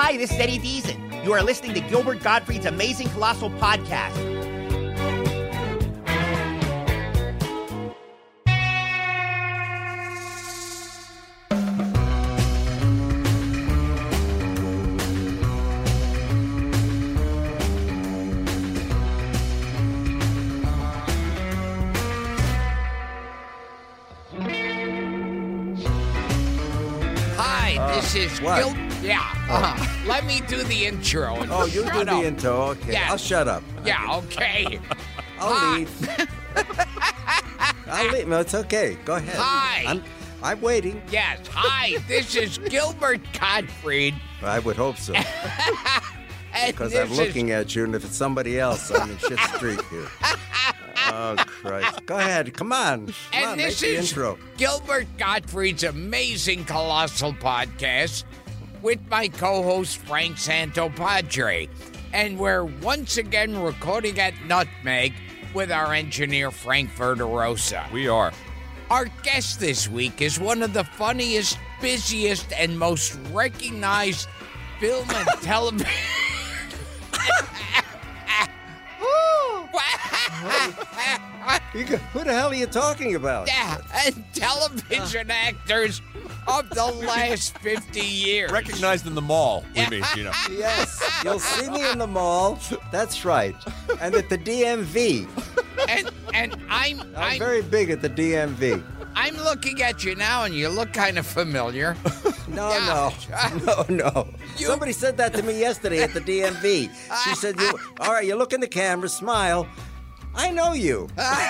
Hi, this is Eddie Deason. You are listening to Gilbert Gottfried's Amazing Colossal Podcast. This is What? Let me do the intro. And Oh, you do the intro. Okay. Yeah. I'll shut up. Yeah, okay. I'll leave. I'll leave. No, it's okay. Go ahead. Hi. I'm waiting. Yes, hi. This is Gilbert Gottfried. I would hope so. And Because this I'm looking at you, and if it's somebody else, I'm in shit street here. Oh, Christ. Go ahead. Come on. Come And on, this make the is intro. Gilbert Gottfried's Amazing Colossal Podcast with my co-host Frank Santopadre. And we're once again recording at Nutmeg with our engineer Frank Verderosa. We are. Our guest this week is one of the funniest, busiest, and most recognized film and television... Who the hell are you talking about? Yeah, and television actors of the last 50 years. Recognized in the mall, we mean, Gino. Yes. You'll see me in the mall. That's right. And at the DMV. And I'm I'm very big at the DMV. I'm looking at you now, and you look kind of familiar. No. Somebody said that to me yesterday at the DMV. She said, all right, you look in the camera, smile. I know you.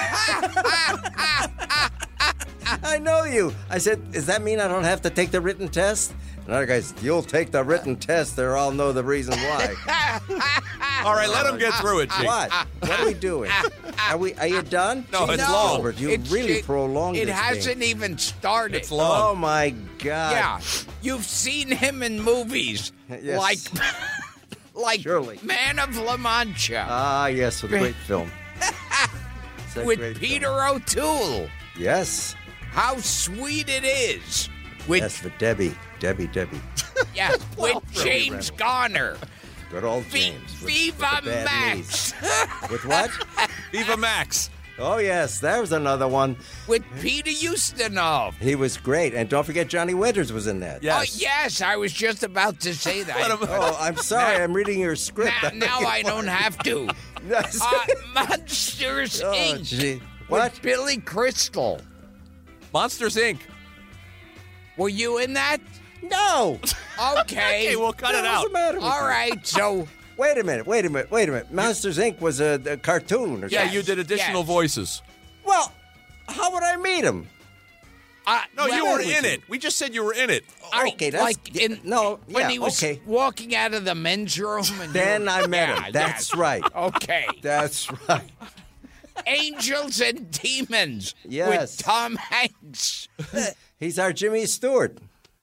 I know you. I said, does that mean I don't have to take the written test? Another guy said, you'll take the written test. They all know the reason why. All right, let him get through it, Chief. What? What are we doing? Are you done? No, it's Jesus, long. Albert, you really prolonged It this hasn't thing. even started. It's long. Oh, my God. Yeah, you've seen him in movies Yes. like Surely. Man of La Mancha Ah, yes, with a great film. It's a with great Peter film. O'Toole. Yes. How sweet it is. With Yes, for Debbie. yeah, with James Garner. Good old James. with Viva the bad Max. knees. With what? Viva Max. Oh, yes, there was another one. With Peter Ustinov. He was great. And don't forget Johnny Winters was in that. Yes. Oh, yes, I was just about to say that. Oh, I'm sorry. I'm reading your script. Now I don't have to. Yes. Monsters, Oh, Inc. gee. With What? Billy Crystal. Monsters, Inc. Were you in that? No. Okay. Okay, we'll cut it What's out. the matter with All you? right, so... Wait a minute. Monsters, Inc. was a cartoon or Yeah, something. you did additional Yes. voices. Well, how would I meet him? No, you Well, were in it. We just said you were in it. Okay, that's... when he was okay. walking out of the men's room. And Then I met him. Yeah, That's yes. right. Okay. That's right. Angels and Demons Yes. with Tom Hanks. He's our Jimmy Stewart.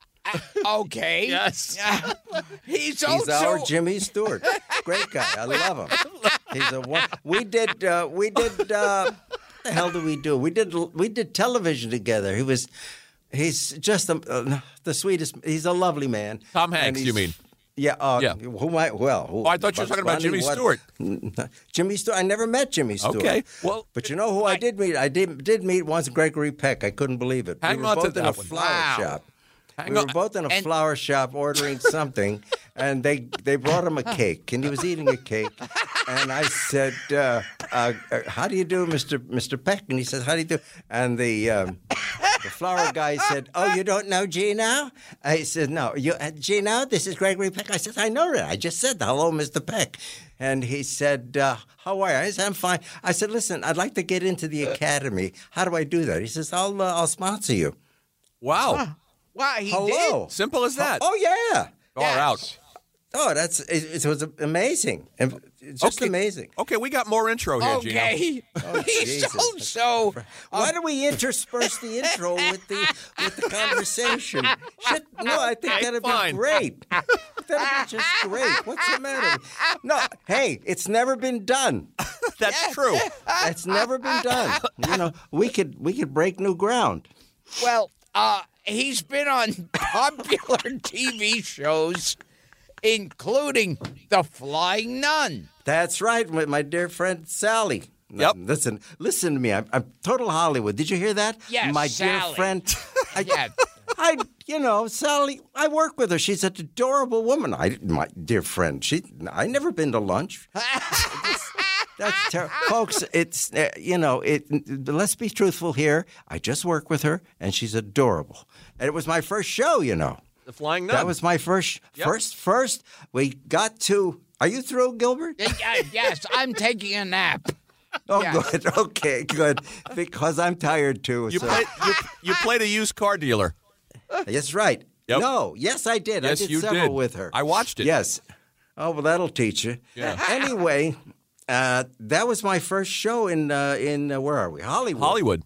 Okay. Yes. He's He's also our Jimmy Stewart. Great guy. I love him. He's a one. We did. What the hell did we do? We did television together. He's just the sweetest. He's a lovely man. Tom And Hanks, he's- you mean? Yeah. Yeah. Who might? Well. Who, Oh, I thought you were talking about Jimmy Stewart. Jimmy Stewart. I never met Jimmy Stewart. Okay. Well, But you know who I did meet? I did meet once Gregory Peck. I couldn't believe it. Hang we were on to both in a that one. flower Wow. shop. Hang We on. were both in a And- flower shop ordering something, and they brought him a cake, and he was eating a cake, and I said, "How do you do, Mr. Peck?" And he said, "How do you do?" And the flower guy said, "Oh, you don't know Gino?" I said, "No, Gino. This is Gregory Peck." I said, "I know that. I just said hello, Mr. Peck." And he said, "How are you?" I said, "I'm fine." I said, "Listen, I'd like to get into the academy. How do I do that?" He says, "I'll sponsor you." wow. Wow, he Hello. did. Simple as that. Oh yeah. Far out. Oh, it was amazing. It's just Okay. amazing. Okay, we got more intro here, Gino. Okay. Oh, He's Jesus. so Why do we intersperse the intro with the conversation? Shit, no, I think that'd fine. be great. That'd be just great. What's the matter? No, hey, it's never been done. That's true. It's never been done. You know, we could break new ground. well. He's been on popular TV shows including the Flying Nun. That's right, with my dear friend Sally. Yep. Listen to me. I'm total Hollywood. Did you hear that? Yes, my Sally. dear friend. Yes. Sally. I work with her. She's an adorable woman. My dear friend. I never been to lunch. That's terrible, folks. It's let's be truthful here. I just work with her, and she's adorable. And it was my first show. The Flying Nun. That was my first. Yep. First. We got to. Are you through, Gilbert? Yes, I'm taking a nap. Oh, Yeah. good. Okay, good. Because I'm tired too. You played a used car dealer. That's right. Yep. No. Yes, I did. Yes, I did you several did. with her. I watched it. Yes. Oh, well, that'll teach you. Yeah. Anyway, that was my first show in where are we? Hollywood. Hollywood.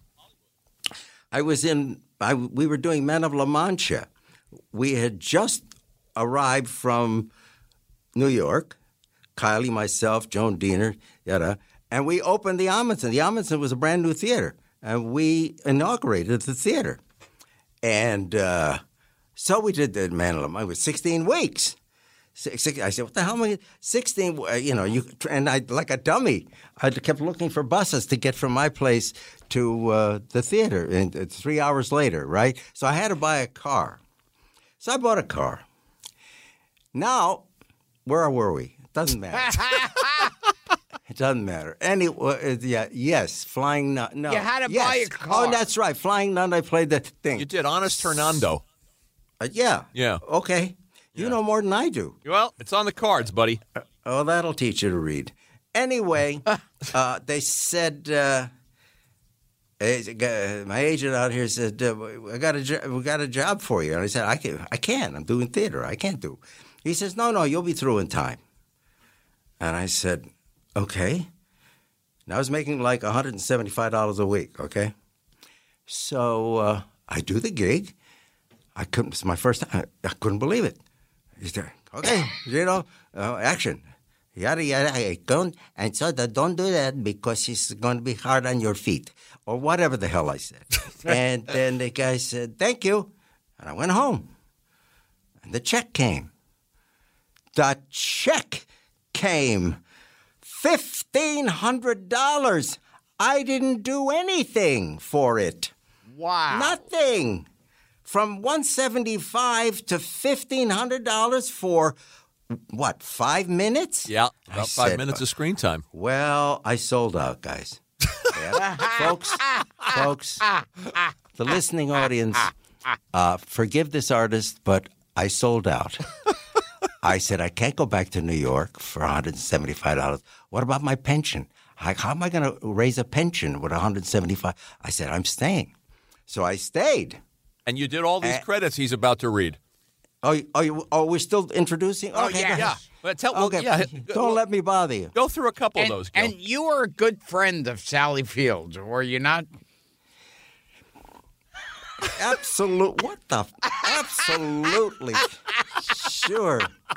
We were doing Men of La Mancha. We had just arrived from New York. Kylie, myself, Joan Diener, yada. And we opened the Amundsen. The Amundsen was a brand new theater, and we inaugurated the theater. And so we did the Man of La Mancha. It was 16 weeks. I said, what the hell am I? 16, and I, like a dummy, I kept looking for buses to get from my place to the theater, and 3 hours later, right? So I had to buy a car. So I bought a car. Now, where were we? It doesn't matter. It doesn't matter. Anyway, yes, Flying Nun. No, You had to yes. buy a car. Oh, that's right, Flying Nun. I played that thing. You did Honest Hernando. Yeah. Yeah. Okay. You know more than I do. Well, it's on the cards, buddy. Oh, that'll teach you to read. Anyway, they said, my agent out here said, we got a job for you. And I said, I can't. I'm doing theater. I can't do. He says, no, you'll be through in time. And I said, okay. And I was making like $175 a week, okay? So I do the gig. It's my first time. I couldn't believe it. He's there. Okay, action. Yada, yada. And so don't do that because it's going to be hard on your feet. Or whatever the hell I said. And then the guy said, thank you. And I went home. And the check came. The check came. $1,500. I didn't do anything for it. Wow. Nothing. From $175 to $1,500 for, what, 5 minutes? Yeah, I about 5 said, minutes of screen time. Well, I sold out, guys. Yeah. Folks, the listening audience, forgive this artist, but I sold out. I said, I can't go back to New York for $175. What about my pension? How am I going to raise a pension with $175? I said, I'm staying. So I stayed. And you did all these credits he's about to read. Oh, we're still introducing? Oh, Okay, yeah. go ahead. Well, Okay, don't let me bother you. Go through a couple of And, those, Gil. and you were a good friend of Sally Fields, were you not? Absolutely. What the? Absolutely. Sure.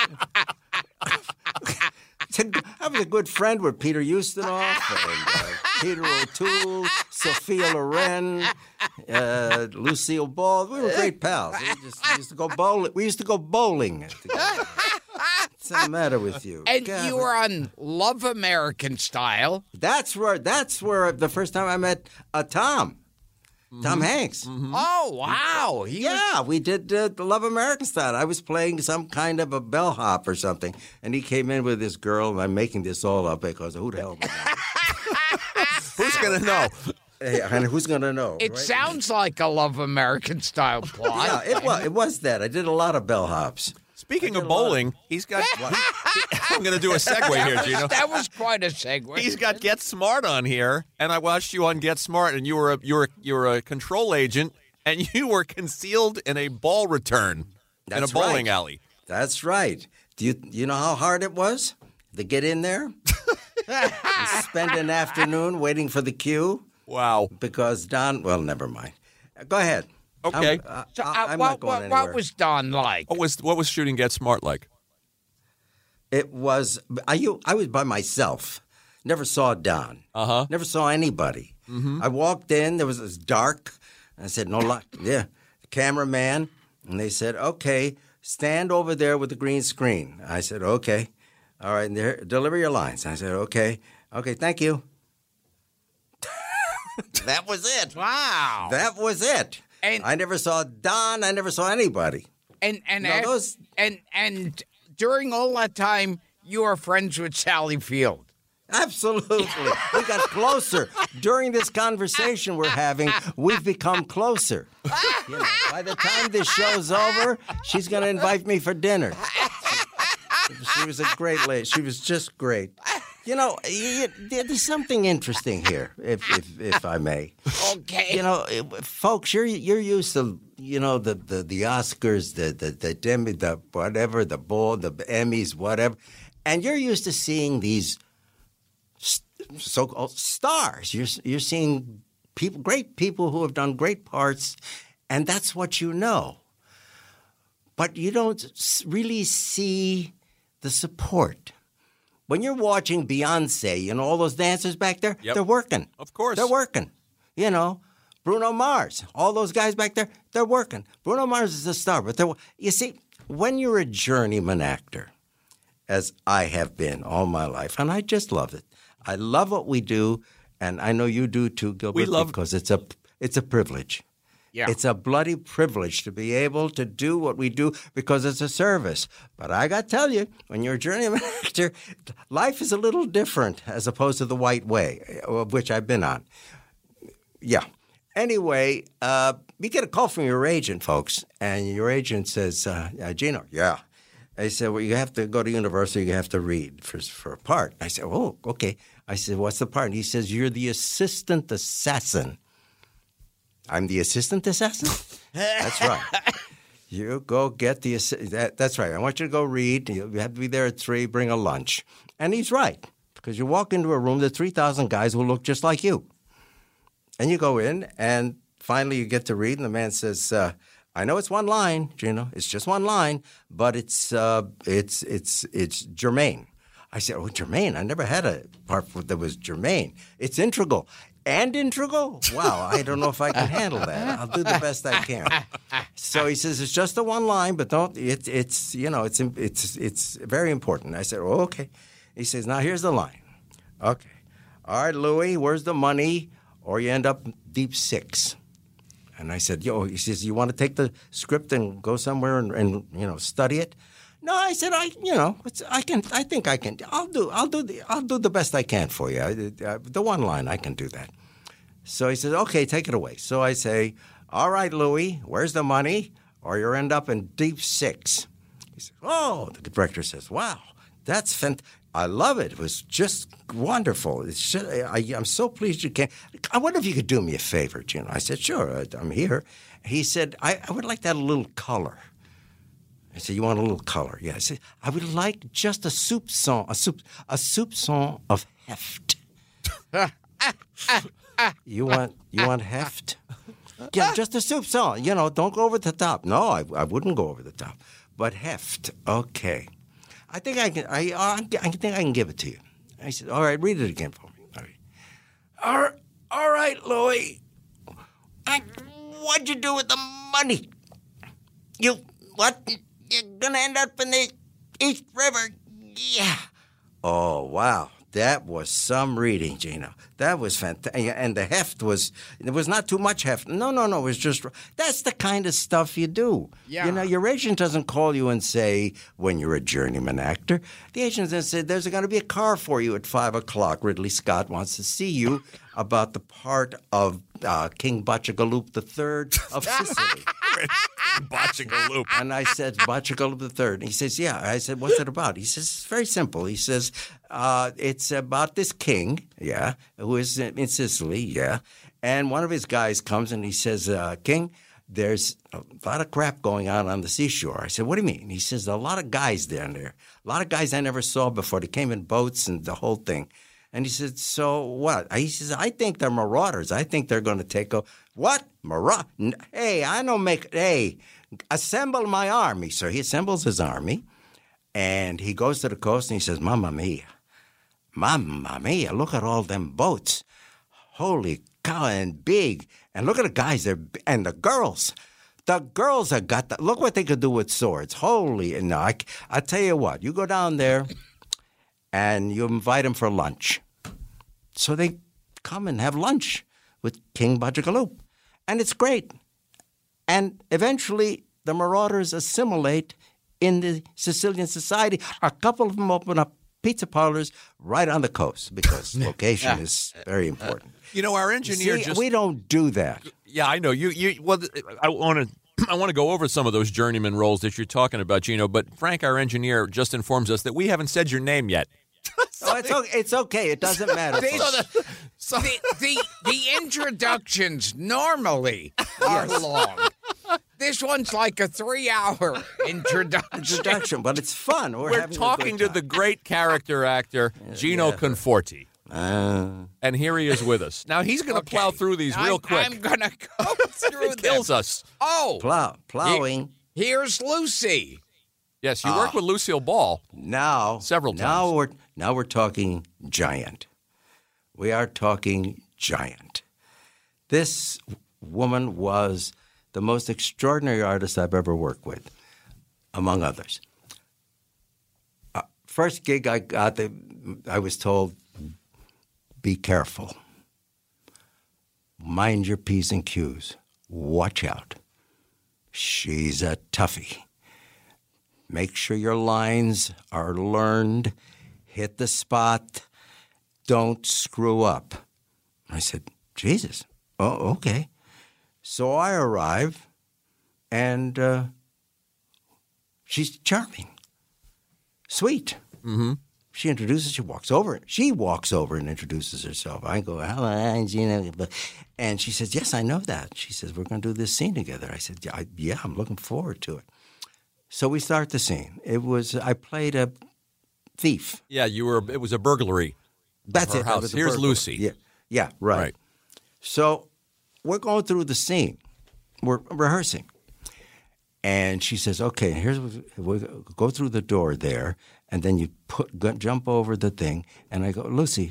I was a good friend with Peter Ustinov and Peter O'Toole, Sophia Loren, Lucille Ball. We were great pals. We used to go bowling. We used to go bowling together. What's the matter with you? And God, you were on Love American Style. That's where the first time I met Tom Hanks. Oh, wow. Yeah, we did the Love American Style. I was playing some kind of a bellhop or something, and he came in with this girl, and I'm making this all up because who the hell am I? Who's going to know? Hey, and who's going to know? It right? sounds like a Love American Style plot. Yeah, it was that. I did a lot of bellhops. Speaking of bowling, he's got. I'm going to do a segue here, Gino. That was quite a segue. He's got Get Smart on here, and I watched you on Get Smart, and you were a control agent, and you were concealed in a ball return in a That's bowling right. alley. That's right. Do you know how hard it was to get in there? And spend an afternoon waiting for the cue Wow. because Don. Well, never mind. Go ahead. Okay. I'm not going anywhere. what was Don like? What was shooting Get Smart like? It was. I was by myself. Never saw Don. Never saw anybody. I walked in. There was dark. I said, "No luck." Yeah, the cameraman, and they said, "Okay, stand over there with the green screen. I said, okay. All right, and there, deliver your lines. I said, okay. Okay, thank you. That was it. Wow. That was it. And I never saw Don. I never saw anybody. and No, those- and during all that time, you are friends with Sally Field. Absolutely. We got closer. During this conversation we're having, we've become closer. You know, by the time this show's over, she's going to invite me for dinner. She was a great lady. She was just great. You know, there's something interesting here, if I may. Okay. You know, folks, you're used to, you know, the Oscars, the Demi, the whatever, the Ball, the Emmys, whatever, and you're used to seeing these so-called stars. You're seeing people, great people who have done great parts, and that's what you know. But you don't really see the support. When you're watching Beyonce, you know, all those dancers back there, Yep. they're working. Of course. They're working. You know, Bruno Mars, all those guys back there, they're working. Bruno Mars is a star, but you see, when you're a journeyman actor, as I have been all my life, and I just love it. I love what we do, and I know you do too, Gilbert, because it's a privilege. Yeah. It's a bloody privilege to be able to do what we do because it's a service. But I got to tell you, when you're a journeyman actor, life is a little different as opposed to the white way, of which I've been on. Yeah. Anyway, you get a call from your agent, folks, and your agent says, Gino, yeah. I said, well, you have to go to university, you have to read for a part. I said, oh, okay. I said, what's the part? And he says, you're the assistant assassin. I'm the assistant assassin? That's right. You go get the that's right. I want you to go read. You have to be there at 3, bring a lunch. And he's right, because you walk into a room, there are 3,000 guys who look just like you. And you go in, and finally you get to read, and the man says, I know it's one line, Gino. It's just one line, but it's germane. I said, oh, germane. I never had a part that was germane. It's integral. And integral? Wow, I don't know if I can handle that. I'll do the best I can. So he says, it's just a one line, but don't. It's very important. I said, oh, okay. He says, now here's the line. Okay. All right, Louis, where's the money? Or you end up deep 6. And I said, he says, you want to take the script and go somewhere and study it? No, I said, I think I can. I'll do the best I can for you. The one line, I can do that. So he says, okay, take it away. So I say, all right, Louis, where's the money? Or you end up in deep 6. He says, oh, the director says, wow, that's fantastic. I love it. It was just wonderful. It's just, I'm so pleased you came. I wonder if you could do me a favor, Gino. I said, sure, I'm here. He said, I would like to add a little color. I said, you want a little color? Yeah. I said, I would like just a soupçon of heft. You want heft? Yeah, just a soupçon. Don't go over the top. No, I wouldn't go over the top. But heft, okay. I think I can. I think I can give it to you. I said, all right, read it again for me. All right, Louis. What'd you do with the money? What? You're gonna end up in the East River? Yeah. Oh wow, that was some reading, Gino. That was fantastic. And the heft there was not too much heft. No, it was just, that's the kind of stuff you do. Yeah. Your agent doesn't call you and say, when you're a journeyman actor, the agent then said, there's going to be a car for you at 5 o'clock. Ridley Scott wants to see you about the part of King Bachagaloop III of Sicily. Bachagaloop. And I said, Bachagaloop III. And he says, yeah. I said, what's it about? He says, it's very simple. He says, it's about this king, yeah, who is in Sicily, yeah. And one of his guys comes and he says, King, there's a lot of crap going on the seashore. I said, what do you mean? He says, a lot of guys down there. A lot of guys I never saw before. They came in boats and the whole thing. And he said, so what? He says, I think they're marauders. I think they're going to take over. What? Hey, assemble my army. So he assembles his army, and he goes to the coast, and he says, Mamma mia, look at all them boats. Holy cow, and big. And look at the guys, and the girls. The girls have got that. Look what they could do with swords. Holy, no, I tell you what. You go down there and you invite them for lunch. So they come and have lunch with King Bajagaloop. And it's great. And eventually the Marauders assimilate in the Sicilian society. A couple of them open up pizza parlors right on the coast because location is very important. You know, our engineer we don't do that. Yeah, I know. Well, I want to go over some of those journeyman roles that you're talking about, Gino, but Frank, our engineer, just informs us that we haven't said your name yet. Oh, it's okay. It doesn't matter. The introductions normally are long. This one's like a 3-hour introduction. But it's fun. We're talking to the great character actor, Gino Conforti. And here he is with us. Now, he's going to plow through these real quick. I'm going to go through It kills us. Oh. Plowing. Here's Lucy. Yes, you worked with Lucille Ball several times. Now we're talking giant. We are talking giant. This woman was the most extraordinary artist I've ever worked with, among others. First gig I got, I was told, be careful. Mind your P's and Q's. Watch out. She's a toughie. Make sure your lines are learned. Hit the spot. Don't screw up. I said, Jesus. Oh, okay. So I arrive, and she's charming. Sweet. Mm-hmm. She introduces, she walks over and introduces herself. I go, hello, Gina. And she says, yes, I know that. She says, we're going to do this scene together. I said, yeah, I'm looking forward to it. So we start the scene. I played a thief. Yeah, it was a burglary. That's it. House. Here's Lucy. Yeah, right. So we're going through the scene. We're rehearsing. And she says, okay, we'll go through the door there, and then you jump over the thing. And I go, Lucy,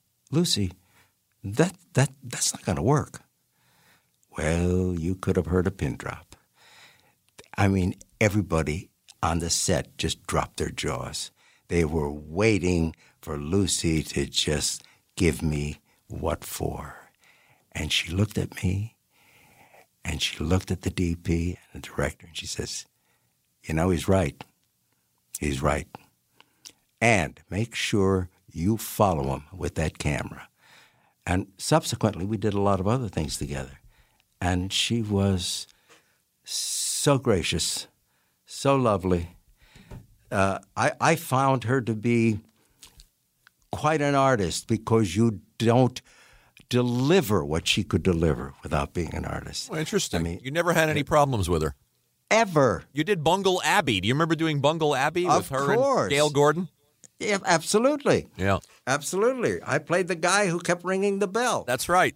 that's not going to work. Well, you could have heard a pin drop. I mean, everybody on the set just dropped their jaws. They were waiting for Lucy to just give me what for. And she looked at me, and she looked at the DP and the director, and she says, you know, he's right. He's right. And make sure you follow him with that camera. And subsequently, we did a lot of other things together. And she was so gracious, so lovely. I found her to be quite an artist because you don't deliver what she could deliver without being an artist. Well, interesting. I mean, you never had any problems with her? Ever. You did Bungle Abbey. Do you remember doing Bungle Abbey with her and Gail Gordon? Yeah, absolutely. Yeah. Absolutely. I played the guy who kept ringing the bell. That's right.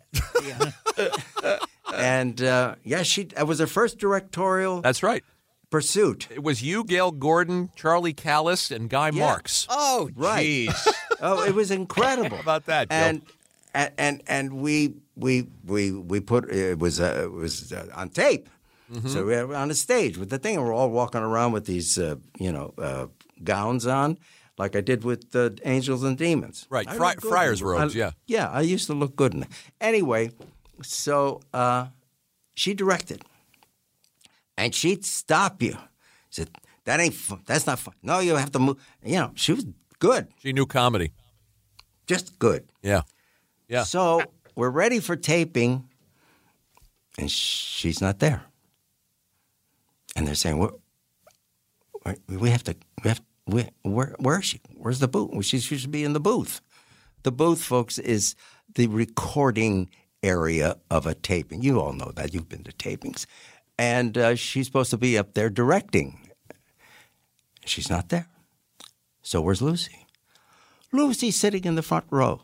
And, it was her first directorial That's right. pursuit. It was you, Gail Gordon, Charlie Callis, and Guy Marks. Oh, Right. jeez. Oh, it was incredible. How about that, Gil? And we put it was on tape. Mm-hmm. So we were on a stage with the thing, and we're all walking around with these gowns on, like I did with the Angels and Demons. Right, friar's robes. Yeah, I used to look good in it. Anyway, so she directed, and she'd stop you. She said, "That ain't fun. That's not fun. No, you have to move." You know, she was good. She knew comedy. Just good. Yeah. Yeah. So we're ready for taping, and she's not there. And they're saying, where is she? Where's the booth? She should be in the booth. The booth, folks, is the recording area of a taping. You all know that. You've been to tapings. And she's supposed to be up there directing. She's not there. So where's Lucy? Lucy's sitting in the front row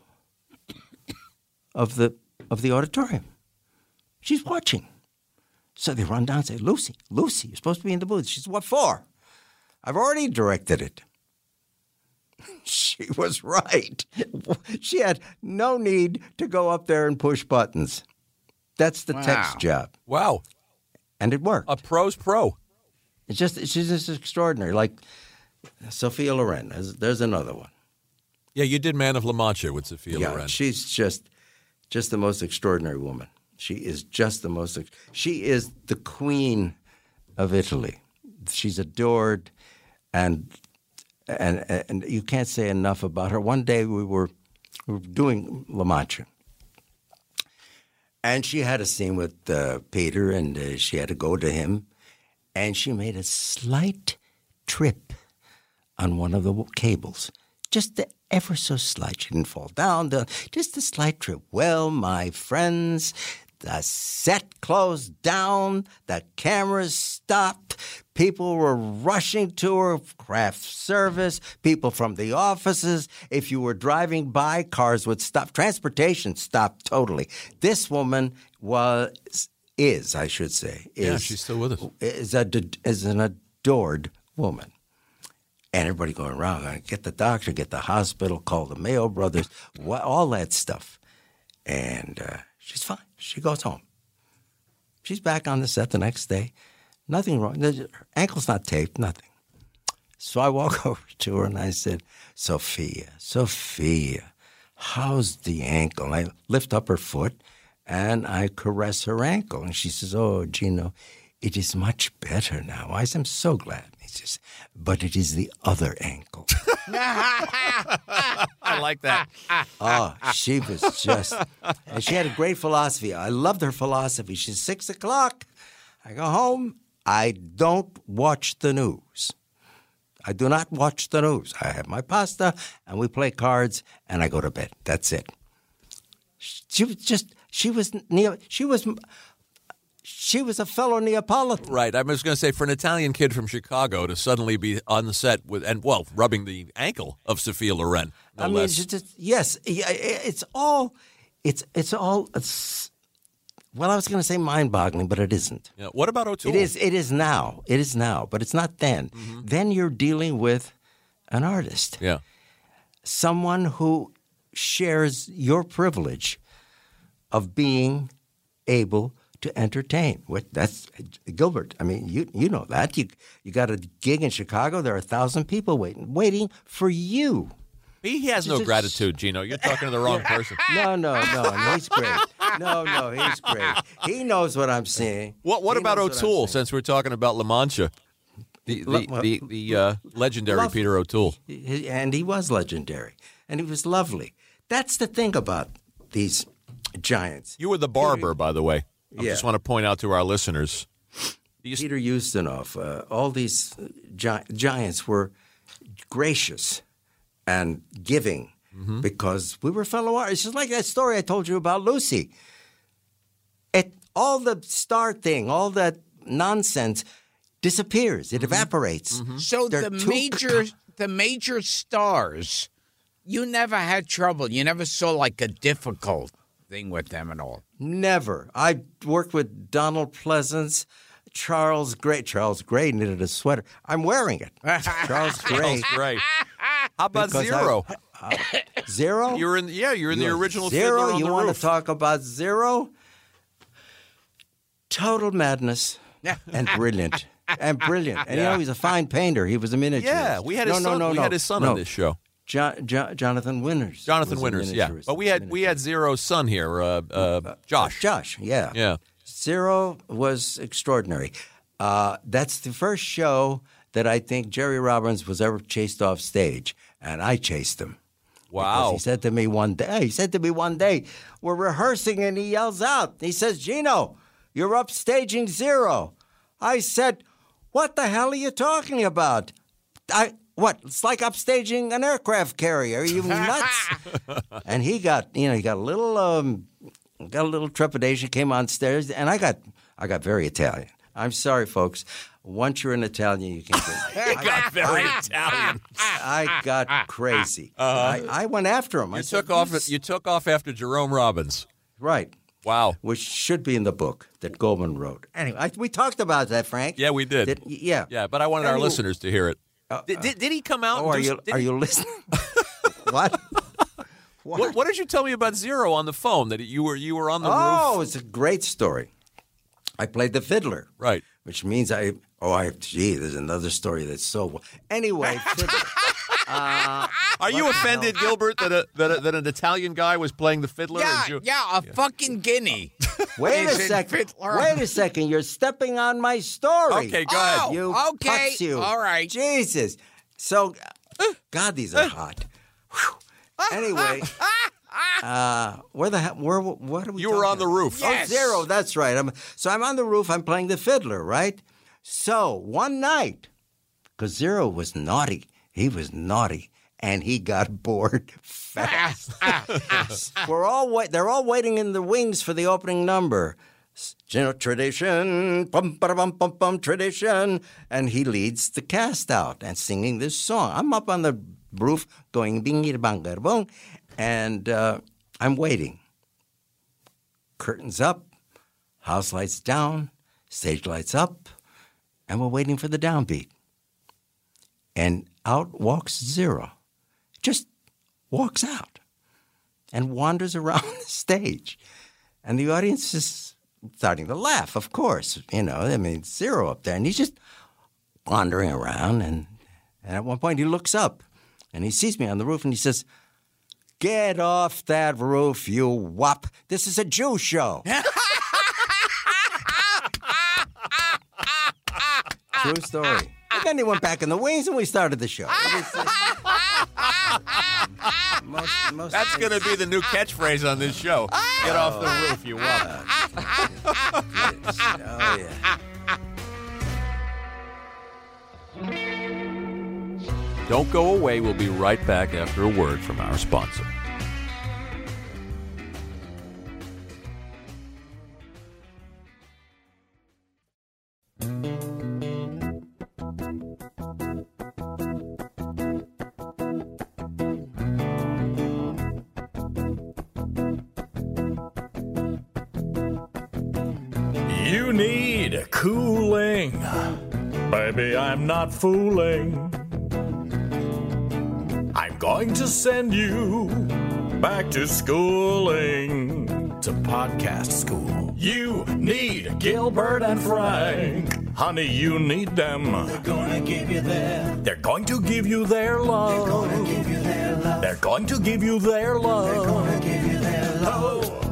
of the auditorium. She's watching. So they run down and say, Lucy, you're supposed to be in the booth. She said, what for? I've already directed it. She was right. She had no need to go up there and push buttons. That's the tech's job. Wow. And it worked. A pro's pro. She's just extraordinary. Like Sophia Loren. There's another one. Yeah, you did Man of La Mancha with Sophia Loren. She's just the most extraordinary woman. She is just the most. She is the queen of Italy. She's adored, and you can't say enough about her. One day we were doing La Mancha, and she had a scene with Peter, and she had to go to him, and she made a slight trip on one of the cables, just ever so slight. She didn't fall down, just a slight trip. Well, my friends, the set closed down, the cameras stopped, people were rushing to her, craft service, people from the offices. If you were driving by, cars would stop. Transportation stopped totally. This woman is, I should say. She's still with us. Is an adored woman. And everybody going around, get the doctor, get the hospital, call the Mayo Brothers, all that stuff. And she's fine. She goes home. She's back on the set the next day. Nothing wrong. Her ankle's not taped, nothing. So I walk over to her and I said, Sophia, how's the ankle? And I lift up her foot and I caress her ankle. And she says, oh, Gino, it is much better now. I said, I'm so glad. He says, but it is the other ankle. I like that. Oh, she was just, and she had a great philosophy. I loved her philosophy. She's 6 o'clock. I go home. I don't watch the news. I do not watch the news. I have my pasta, and we play cards, and I go to bed. That's it. She was a fellow Neapolitan. Right. I was going to say, for an Italian kid from Chicago to suddenly be on the set with, rubbing the ankle of Sophia Loren. No less. Yes. It's all. Well, I was going to say mind-boggling, but it isn't. Yeah. What about O'Toole? It is now. It is now, but it's not then. Mm-hmm. Then you're dealing with an artist. Yeah. Someone who shares your privilege of being able to entertain. That's Gilbert. I mean, you know that. You got a gig in Chicago. There are 1,000 people waiting for you. He has no gratitude, Gino. You're talking to the wrong person. No. He's great. No, he's great. He knows what I'm saying. What about O'Toole? Since we're talking about La Mancha, the legendary Peter O'Toole, and he was legendary, and he was lovely. That's the thing about these giants. You were the barber, by the way. I just want to point out to our listeners. Peter Ustinov, all these giants were gracious and giving because we were fellow artists. It's just like that story I told you about Lucy. All the star thing, all that nonsense disappears. It evaporates. Mm-hmm. So the major stars, you never had trouble. You never saw like a difficult thing with them at all. Never. I worked with Donald Pleasance, Charles Gray. Charles Gray knitted a sweater. I'm wearing it. Charles Gray. How about Zero? Zero? You're in the original Zero. Fiddler on You the want Roof. to talk about Zero? Total madness and brilliant. And he's a fine painter. He was a miniaturist. Yeah, we had his son. We had his son on this show. Jonathan Winters. Jonathan Winters, yeah. But we had Zero's son here, Josh. Josh, yeah. Yeah. Zero was extraordinary. That's the first show that I think Jerry Robbins was ever chased off stage, and I chased him. Wow. Because he said to me one day, we're rehearsing, and he yells out. He says, Gino, you're upstaging Zero. I said, what the hell are you talking about? What? It's like upstaging an aircraft carrier. Are you nuts? And he got a little trepidation. Came on stairs, and I got very Italian. I'm sorry, folks. Once you're an Italian, you can't get. You got very Italian. I got crazy. I went after him. You took off after Jerome Robbins. Right. Wow. Which should be in the book that Goldman wrote. Anyway, we talked about that, Frank. Yeah, we did. Yeah. Yeah, but I wanted our listeners to hear it. Did he come out? Are you listening? What? What did you tell me about Zero on the phone? That you were on the roof? Oh, it's a great story. I played the fiddler. Right. Which means there's another story that's so... Anyway, fiddler. Are you offended, Gilbert, that an Italian guy was playing the fiddler? A fucking guinea. Wait a Is it second. fiddler? Wait a second. You're stepping on my story. Okay, go ahead. You okay. putz, you. All right. Jesus. So, God, these are hot. Whew. Anyway, what are we You were on the talking roof. about? Yes. Oh, Zero, that's right. I'm on the roof. I'm playing the fiddler, right? So, one night, because Zero was naughty. He was naughty, and he got bored fast. They're all waiting in the wings for the opening number. Tradition, bum, bum, bum, bum, tradition. And he leads the cast out and singing this song. I'm up on the roof going bingy bang bong, and I'm waiting. Curtains up, house lights down, stage lights up, and we're waiting for the downbeat. And out walks Zero. Just walks out and wanders around the stage. And the audience is starting to laugh, of course. Zero up there. And he's just wandering around. And at one point he looks up and he sees me on the roof and he says, "Get off that roof, you wop. This is a Jew show." True story. And then he went back in the wings and we started the show. That's going to be the new catchphrase on this show. Get off the roof, you wop. Oh, yeah. Don't go away. We'll be right back after a word from our sponsor. You need cooling. Baby, I'm not fooling. I'm going to send you back to schooling, to podcast school. You need Gilbert and Frank. Honey, you need them. They're gonna give you their. They're going to give you their love. They're gonna give you their love. They're going to give you their love. They're gonna give you their love. Oh.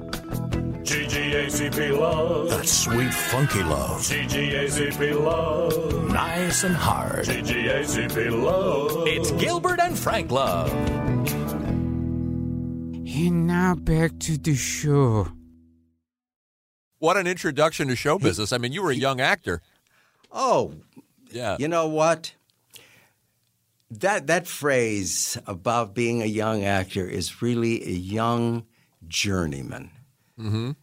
GGACP love. That sweet, funky love. GGACP love. Nice and hard. GGACP love. It's Gilbert and Frank love. And now back to the show. What an introduction to show business. I mean, you were a young actor. Oh, Yeah. you know what? That phrase about being a young actor is really a young journeyman. Mm-hmm.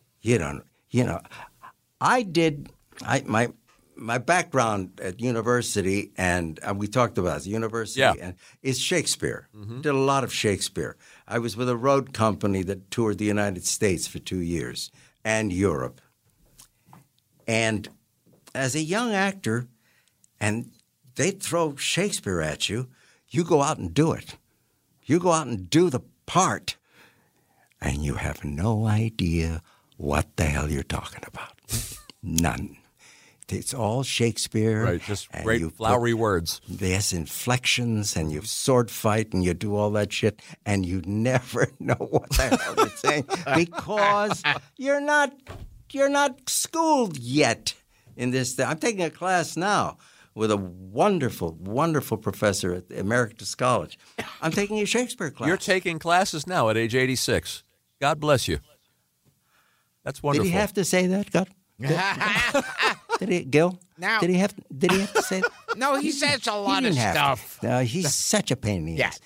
My background at university, and we talked about the university, and is Shakespeare. Mm-hmm. Did a lot of Shakespeare. I was with a road company that toured the United States for 2 years and Europe. And as a young actor, and they throw Shakespeare at you, you go out and do it. You go out and do the part, and you have no idea what the hell you're talking about. None. It's all Shakespeare. Right, just great flowery words. There's inflections, and you sword fight, and you do all that shit, and you never know what the hell you're saying because you're not schooled yet in this thing. I'm taking a class now with a wonderful, wonderful professor at the Emeritus College. I'm taking a Shakespeare class. You're taking classes now at age 86. God bless you. That's wonderful. Did he have to say that, God? Did he, Gil? Now- Did he have to say that? No, he says a lot He of didn't have stuff. to. No, he's such a pain in the ass.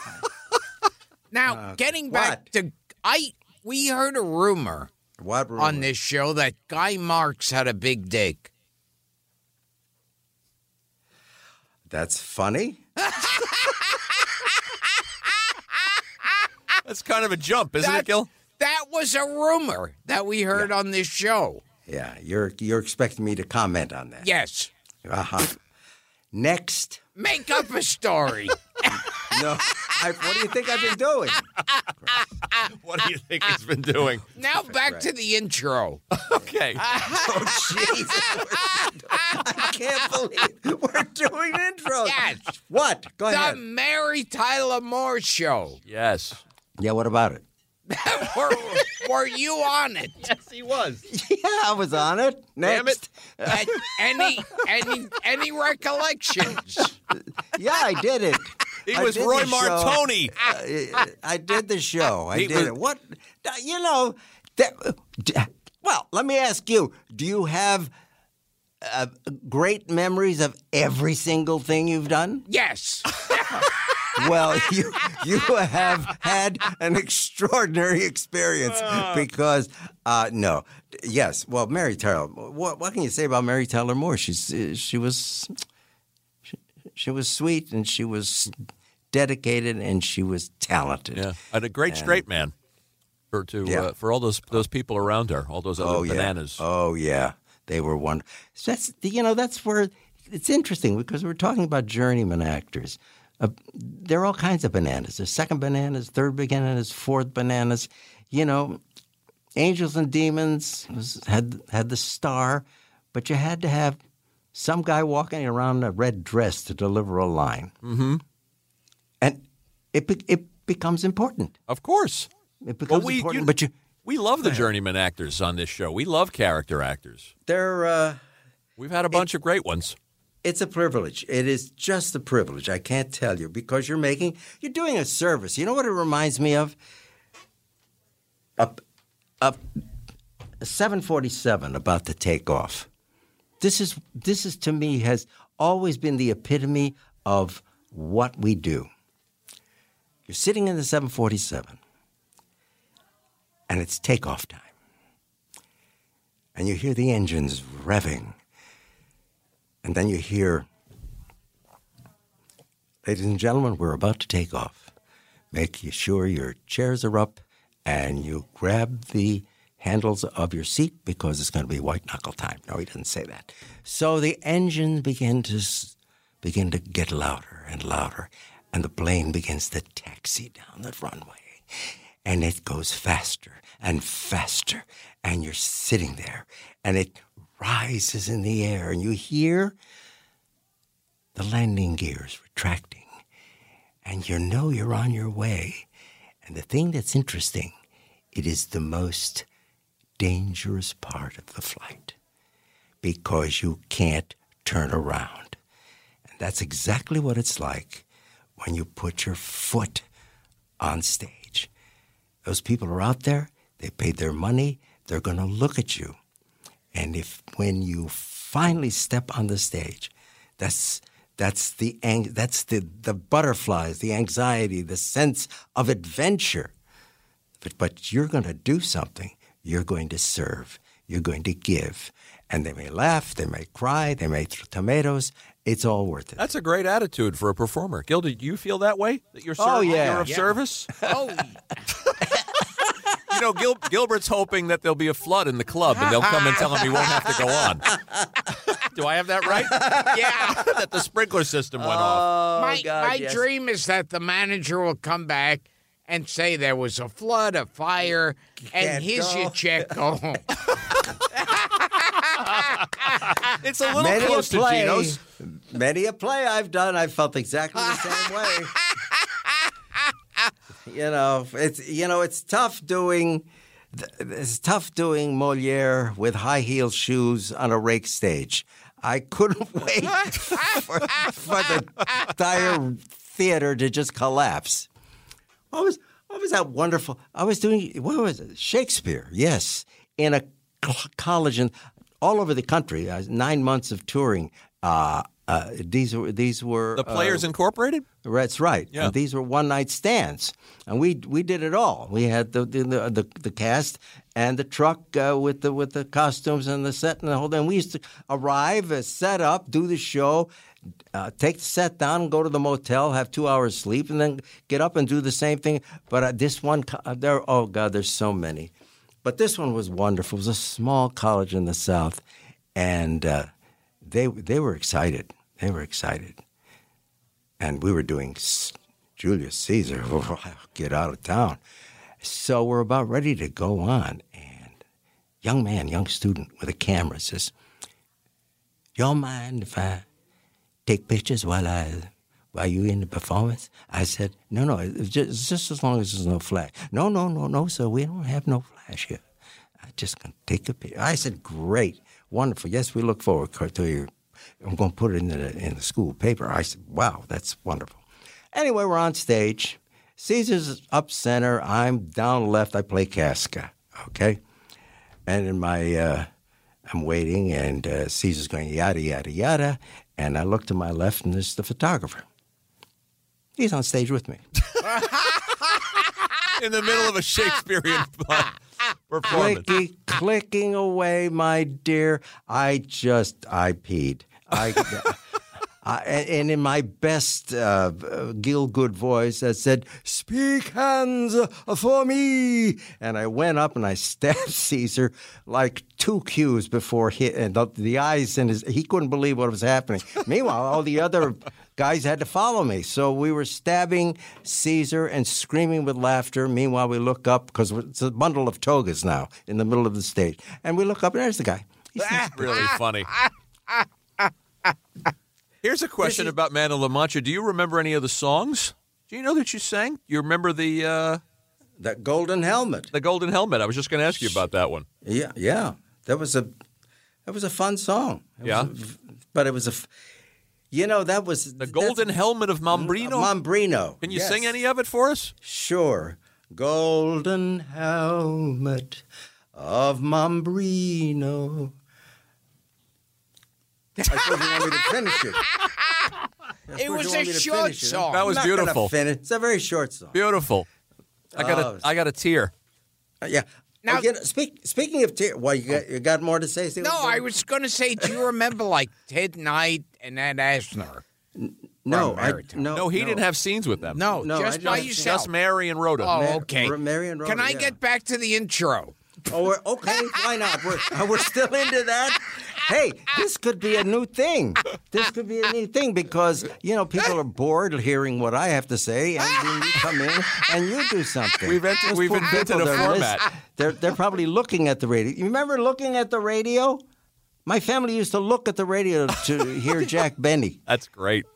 Now, getting back what? to we heard a rumor What rumor? on this show that Guy Marks had a big dick. That's funny. That's kind of a jump, isn't it, Gil? That was a rumor that we heard on this show. Yeah, you're expecting me to comment on that. Yes. Uh-huh. Next. Make up a story. No, What do you think I've been doing? What do you think he's been doing? Now back to the intro. Okay. Oh, Jesus. I can't believe we're doing intros. Yes. What? Go The ahead. Mary Tyler Moore Show. Yes. Yeah, what about it? Were you on it? Yes, he was. Yeah, I was on it. Damn Next. Any recollections? Yeah, I did it. He I was did Roy the show. Martoni. I did the show. I He did was- it. What? You know, well, let me ask you, do you have great memories of every single thing you've done? Yes. Well, you have had an extraordinary experience because no, yes. Well, Mary Tyler. What can you say about Mary Tyler Moore? She was sweet and she was dedicated and she was talented. Yeah, and a great straight man for all those people around her, all those other bananas. Oh yeah, they were one. That's where it's interesting because we're talking about journeyman actors. There are all kinds of bananas. There's second bananas, third bananas, fourth bananas. You know, Angels and Demons had the star, but you had to have some guy walking around in a red dress to deliver a line. Mm-hmm. And it becomes important. Of course. It becomes important. But we love the journeyman actors on this show. We love character actors. We've had a bunch of great ones. It's a privilege. It is just a privilege. I can't tell you because you're doing a service. You know what it reminds me of? A 747 about to take off. This is to me has always been the epitome of what we do. You're sitting in the 747 and it's takeoff time. And you hear the engines revving. And then you hear, ladies and gentlemen, we're about to take off. Make sure your chairs are up and you grab the handles of your seat because it's going to be white knuckle time. No, he doesn't say that. So the engines begin to get louder and louder, and the plane begins to taxi down the runway. And it goes faster and faster, and you're sitting there, and it rises in the air, and you hear the landing gears retracting, and you know you're on your way. And the thing that's interesting, it is the most dangerous part of the flight because you can't turn around. And that's exactly what it's like when you put your foot on stage. Those people are out there, they paid their money, they're going to look at you. And when you finally step on the stage, that's the butterflies, the anxiety, the sense of adventure. But you're going to do something. You're going to serve. You're going to give. And they may laugh, they may cry, they may throw tomatoes. It's all worth it. That's a great attitude for a performer. Gil, do you feel that way? That you're you're of service? Oh, You know, Gilbert's hoping that there'll be a flood in the club and they'll come and tell him he won't have to go on. Do I have that right? yeah. That the sprinkler system went off. My dream is that the manager will come back and say there was a flood, a fire, and here's your check. Go home. It's a little close to Gino's. Many a play I've done, I felt exactly the same way. It's tough doing Moliere with high heel shoes on a rake stage. I couldn't wait for the entire theater to just collapse. What was that wonderful? I was doing, what was it? Shakespeare, yes, in a college and all over the country. 9 months of touring. These were The Players Incorporated? That's right. Yeah. And these were one-night stands, and we did it all. We had the cast and the truck with the costumes and the set and the whole thing. We used to arrive, set up, do the show, take the set down, go to the motel, have 2 hours sleep, and then get up and do the same thing. But this one, there's so many. But this one was wonderful. It was a small college in the South, and they were excited. They were excited. And we were doing Julius Caesar, get out of town. So we're about ready to go on, and young student with a camera says, "Y'all mind if I take pictures while you in the performance?" I said, "No, it's just as long as there's no flash." No, sir, we don't have no flash here. I just gonna take a picture. I said, "Great, wonderful. Yes, we look forward to you. I'm going to put it in the school paper." I said, "Wow, that's wonderful." Anyway, we're on stage. Caesar's up center. I'm down left. I play Casca, okay? And in my, I'm waiting, and Caesar's going yada, yada, yada. And I look to my left, and there's the photographer. He's on stage with me. In the middle of a Shakespearean performance. Clicking away, my dear. I peed. And in my best Gielgud voice, I said, "Speak hands for me." And I went up and I stabbed Caesar like 2 cues before and the eyes in he couldn't believe what was happening. Meanwhile, all the other guys had to follow me. So we were stabbing Caesar and screaming with laughter. Meanwhile, we look up, because it's a bundle of togas now in the middle of the stage. And we look up, and there's the guy. That's really funny. Here's a question about Man of La Mancha. Do you remember any of the songs? Do you know that you sang? You remember the that Golden Helmet? The Golden Helmet. I was just going to ask you about that one. Yeah. That was a fun song. But it was that was the Golden Helmet of Mambrino. Mambrino. Can you sing any of it for us? Sure. Golden Helmet of Mambrino. I suppose you want me to finish it. It was a short song. That was beautiful. It's a very short song. Beautiful. I got a tear. Yeah. Now, speaking of tear, you got more to say? No, I was going to say, do you remember like Ted Knight and Ed Asner? No, he didn't have scenes with them. No, just by yourself. Just Mary and Rhoda. Oh, okay. Mary and Rhoda. Can I get back to the intro? Oh, okay. Why not? We're still into that. Hey, this could be a new thing. Because, people are bored hearing what I have to say, and then you come in and you do something. We've invented a format. They're probably looking at the radio. You remember looking at the radio? My family used to look at the radio to hear Jack Benny. That's great.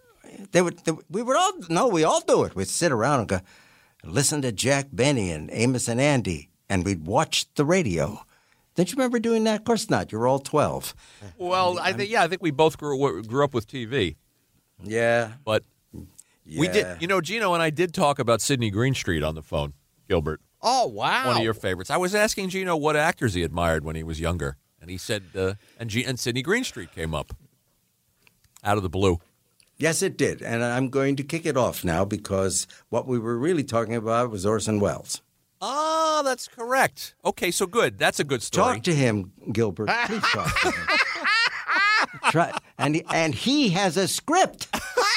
We all do it. We'd sit around and go, listen to Jack Benny and Amos and Andy, and we'd watch the radio. Don't you remember doing that? Of course not. You're all 12. Well, I think we both grew up with TV. Yeah. But we did. Gino and I did talk about Sidney Greenstreet on the phone, Gilbert. Oh, wow. One of your favorites. I was asking Gino what actors he admired when he was younger. And he said, and Sidney Greenstreet came up out of the blue. Yes, it did. And I'm going to kick it off now because what we were really talking about was Orson Welles. Ah, that's correct. Okay, so good. That's a good story. Talk to him, Gilbert. Please talk to him. And he has a script.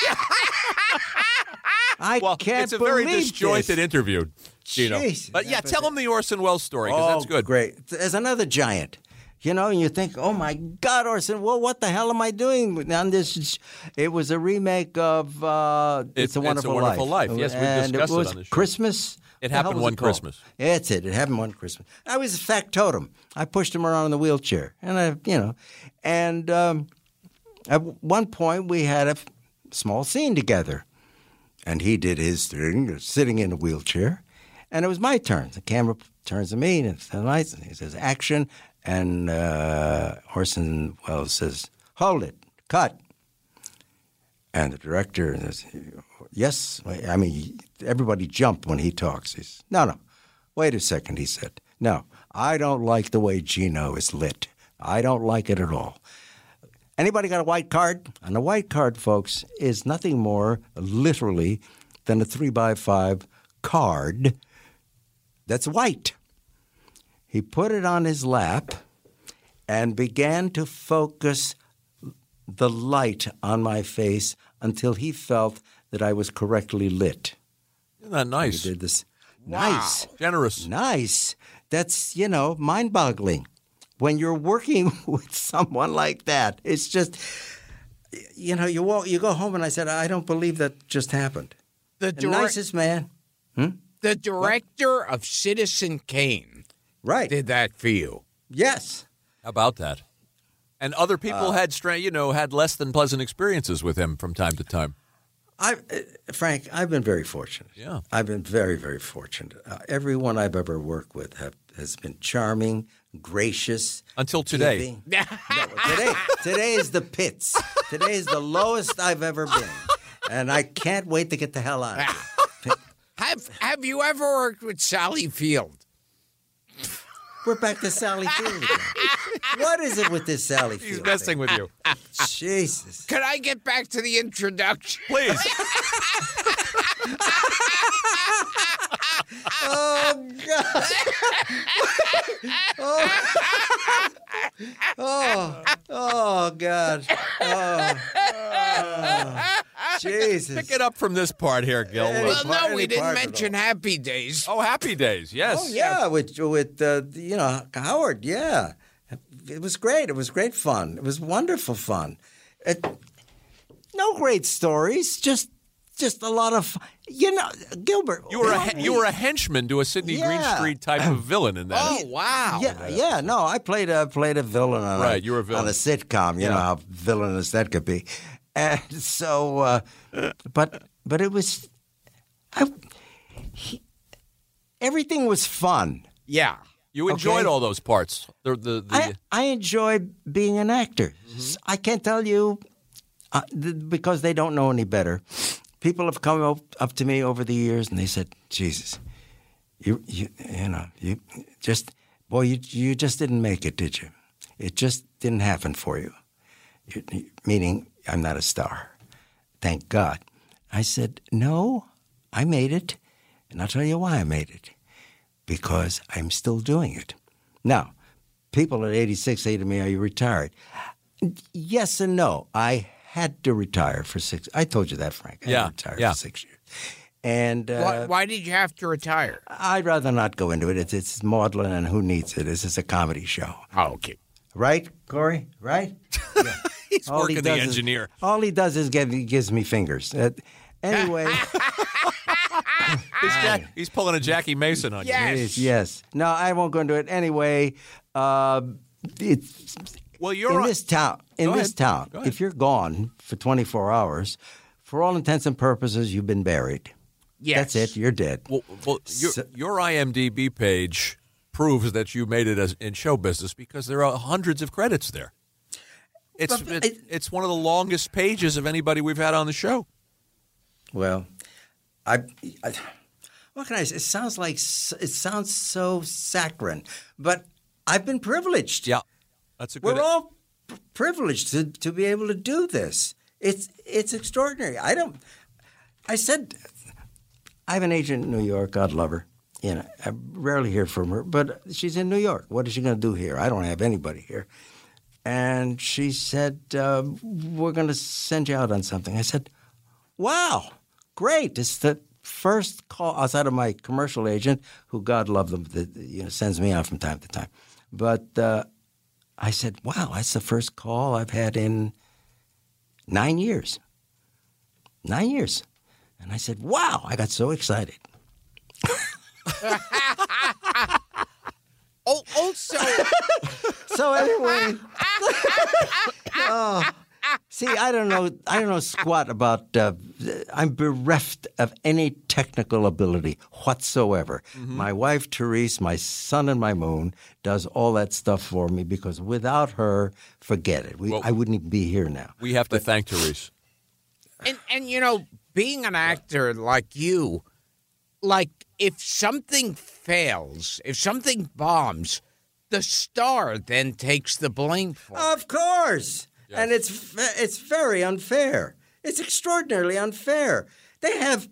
I can't it's a very believe disjointed this. interview, Gino. Jeez. But tell him the Orson Welles story because that's good. Great. There's another giant. And you think, oh, my God, Orson, well, what the hell am I doing on this? It was a remake of It's a Wonderful Life. Yes, we discussed it was on the show. Christmas. It happened one Christmas. That's it. It happened one Christmas. I was a factotum. I pushed him around in the wheelchair. And at one point we had a small scene together. And he did his thing, sitting in a wheelchair. And it was my turn. The camera turns to me, and he says, action. And Orson Welles says, hold it, cut. And the director says, yes. I mean, everybody jumped when he talks. He says, no, wait a second, he said. No, I don't like the way Gino is lit. I don't like it at all. Anybody got a white card? And a white card, folks, is nothing more literally than a 3x5 card that's white. He put it on his lap and began to focus the light on my face until he felt that I was correctly lit. Isn't that nice? He did this. Wow. Nice. Generous. Nice. That's, mind-boggling. When you're working with someone like that, it's just, you go home and I said, I don't believe that just happened. The nicest man. The director of Citizen Kane Right. did that for you. Yes. How about that? And other people had less than pleasant experiences with him from time to time. Frank, I've been very fortunate. Yeah. I've been very, very fortunate. Everyone I've ever worked with has been charming, gracious. Until today. Today is the pits. Today is the lowest I've ever been. And I can't wait to get the hell out of here. Have you ever worked with Sally Field? We're back to Sally Field again. What is it with this Sally Field? He's messing with you. Jesus. Can I get back to the introduction? Please. Oh, God. Oh, God. Jesus. Pick it up from this part here, Gil. Well, no, Any we didn't part at mention Happy Days. Oh, Happy Days, yes. Oh, yeah, with Howard, yeah. It was great. It was great fun. It was wonderful fun. No great stories, just a lot of, Gilbert. You were a henchman to a Sidney Greenstreet type of villain in that. Oh, wow. Yeah. No, I played a villain on you were a villain on a sitcom. You know how villainous that could be, and so, but it was, everything was fun. Yeah. You enjoyed all those parts. I enjoy being an actor. Mm-hmm. I can't tell you because they don't know any better. People have come up to me over the years and they said, "Jesus, you just didn't make it, did you? It just didn't happen for you." Meaning, I'm not a star. Thank God. I said, "No, I made it, and I'll tell you why I made it. Because I'm still doing it." Now, people at 86 say to me, "Are you retired?" Yes and no. I had to retire for 6. I told you that, Frank. I had to retire for 6 years. And Why did you have to retire? I'd rather not go into it. It's maudlin, and who needs it? This is a comedy show. Oh, okay. Right, Corey? Right? Yeah. He's working the engineer. All he does is gives me fingers. Anyway. He's pulling a Jackie Mason on you. Yes. No, I won't go into it. Anyway, it's in this town. If you're gone for 24 hours, for all intents and purposes, you've been buried. Yes. That's it. You're dead. Well, your IMDb page proves that you made it in show business because there are hundreds of credits there. It's one of the longest pages of anybody we've had on the show. Well, what can I say? It sounds so saccharine, but I've been privileged. Yeah, that's a good. We're all privileged to be able to do this. It's extraordinary. I said, I have an agent in New York. God love her. I rarely hear from her, but she's in New York. What is she going to do here? I don't have anybody here. And she said, we're going to send you out on something. I said, wow, great. It's the first call outside of my commercial agent, who, God love them, sends me out from time to time. But I said, wow, that's the first call I've had in 9 years. 9 years. And I said, wow, I got so excited. So anyway, see, I don't know squat about. I'm bereft of any technical ability whatsoever. Mm-hmm. My wife Therese, my sun and my moon, does all that stuff for me because without her, forget it. I wouldn't even be here now. We have to thank Therese. And being an actor like you, if something fails, if something bombs, the star then takes the blame for it. Of course. Yes. And it's very unfair. It's extraordinarily unfair. They have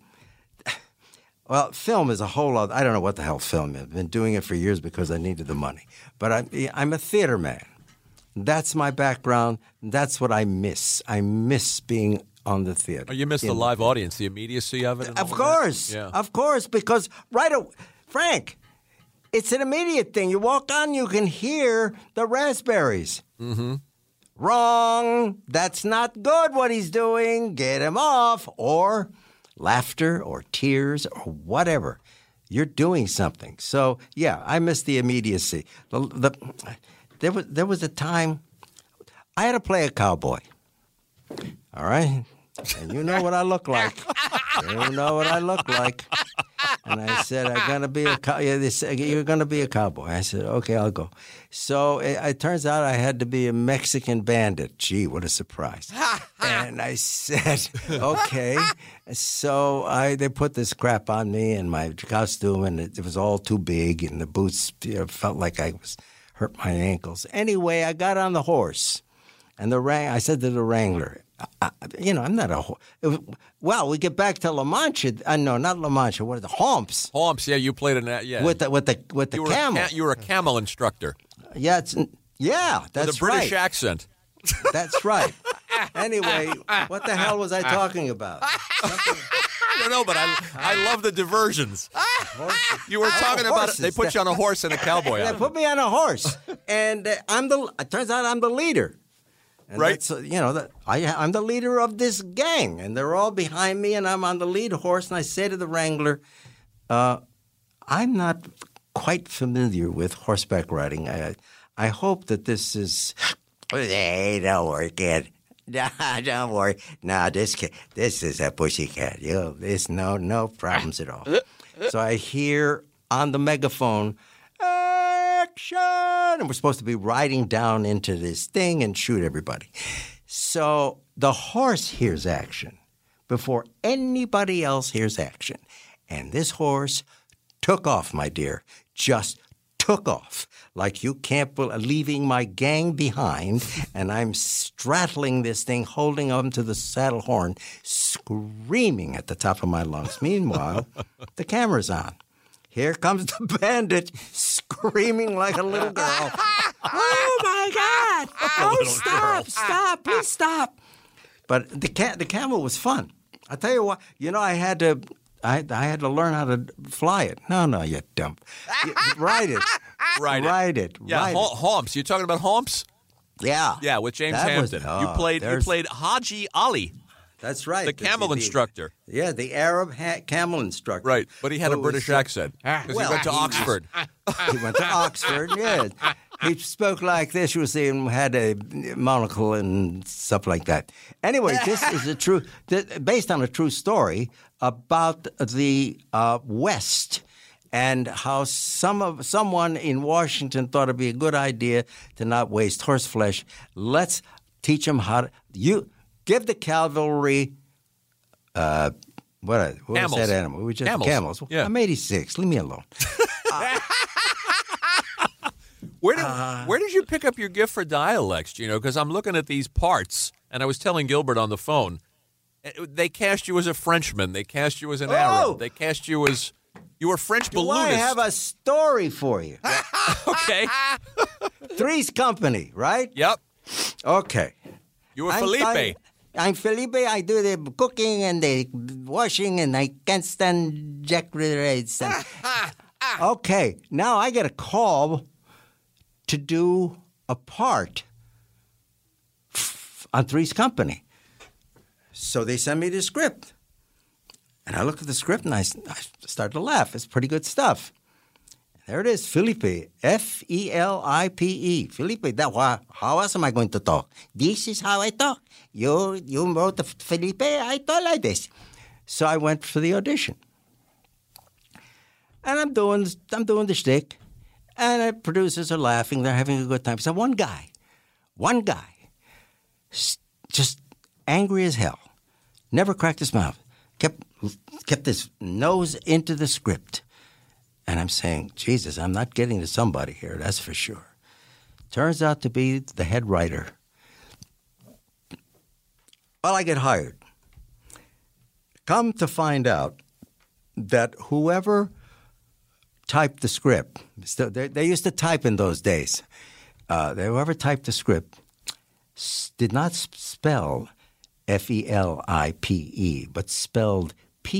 film is a whole other. I don't know what the hell film is. I've been doing it for years because I needed the money. But I'm a theater man. That's my background. That's what I miss. I miss being on the theater. Oh, you miss the live audience, the immediacy of it? Of course. Yeah. Of course, because Frank, it's an immediate thing. You walk on, you can hear the raspberries. Mm-hmm. Wrong. That's not good what he's doing. Get him off. Or laughter or tears or whatever. You're doing something. So, yeah, I miss the immediacy. There was a time I had to play a cowboy. All right? And you know what I look like. You know what I look like. And I said, I'm going to be they said, you're going to be a cowboy. I said, okay, I'll go. So it turns out I had to be a Mexican bandit. Gee, what a surprise. And I said, okay. So they put this crap on me and my costume, and it was all too big, and the boots felt like I was hurt my ankles. Anyway, I got on the horse, and I said to the wrangler, I'm not a horse. Well, we get back to La Mancha. No, not La Mancha. What are the Homps? Homps, yeah, you played in that, yeah. With the camel. You were a camel instructor. Yeah, that's with a British right. accent. That's right. Anyway, what the hell was I talking about? I don't know, but I love the diversions. You were talking about it. They put you on a horse and a cowboy. They put me on a horse, and it turns out I'm the leader. And right. I'm the leader of this gang, and they're all behind me, and I'm on the lead horse. And I say to the wrangler, I'm not quite familiar with horseback riding. I hope that this is. Hey, don't worry, kid. Don't worry. No, this is a pussycat. There's no problems at all. So I hear on the megaphone, action! And we're supposed to be riding down into this thing and shoot everybody. So the horse hears action before anybody else hears action. And this horse took off, my dear. Just took off. Like you can't believe, leaving my gang behind, and I'm straddling this thing, holding on to the saddle horn, screaming at the top of my lungs. Meanwhile, the camera's on. Here comes the bandit, screaming like a little girl. Oh, my God! Oh, stop, please stop. But the camel was fun. I tell you what, I had to learn how to fly it. No, you dumb. Ride it. Ride it. Yeah, Homps. You're talking about Homps? Yeah. Yeah, with James Hampton. You played Haji Ali. That's right. The camel instructor. Yeah, the Arab camel instructor. Right, but he had a British accent because he went to Oxford. He went to Oxford, yes. He spoke like this, you see, and had a monocle and stuff like that. Anyway, this is based on a true story about the West and how someone in Washington thought it'd be a good idea to not waste horse flesh. Let's teach them how to give the cavalry what was that animal? We just camels. Yeah. I'm 86. Leave me alone. Where did you pick up your gift for dialects? Because I'm looking at these parts, and I was telling Gilbert on the phone, they cast you as a Frenchman. They cast you as an Arab. They cast you as you were French balloonist. I have a story for you. Okay. Three's Company, right? Yep. Okay. You were Felipe. I'm Felipe. I do the cooking and the washing, and I can't stand Jack Riddles. Okay, now I get a call to do a part on Three's Company. So they send me the script. And I look at the script and I start to laugh. It's pretty good stuff. There it is, Felipe, F-E-L-I-P-E. Felipe, how else am I going to talk? This is how I talk. You wrote the Felipe, I talk like this. So I went for the audition. And I'm doing the shtick. And the producers are laughing. They're having a good time. So one guy, just angry as hell, never cracked his mouth, kept his nose into the script. And I'm saying, Jesus, I'm not getting to somebody here, that's for sure. Turns out to be the head writer. Well, I get hired. Come to find out that whoever typed the script, they used to type in those days, whoever typed the script did not spell F-E-L-I-P-E, but spelled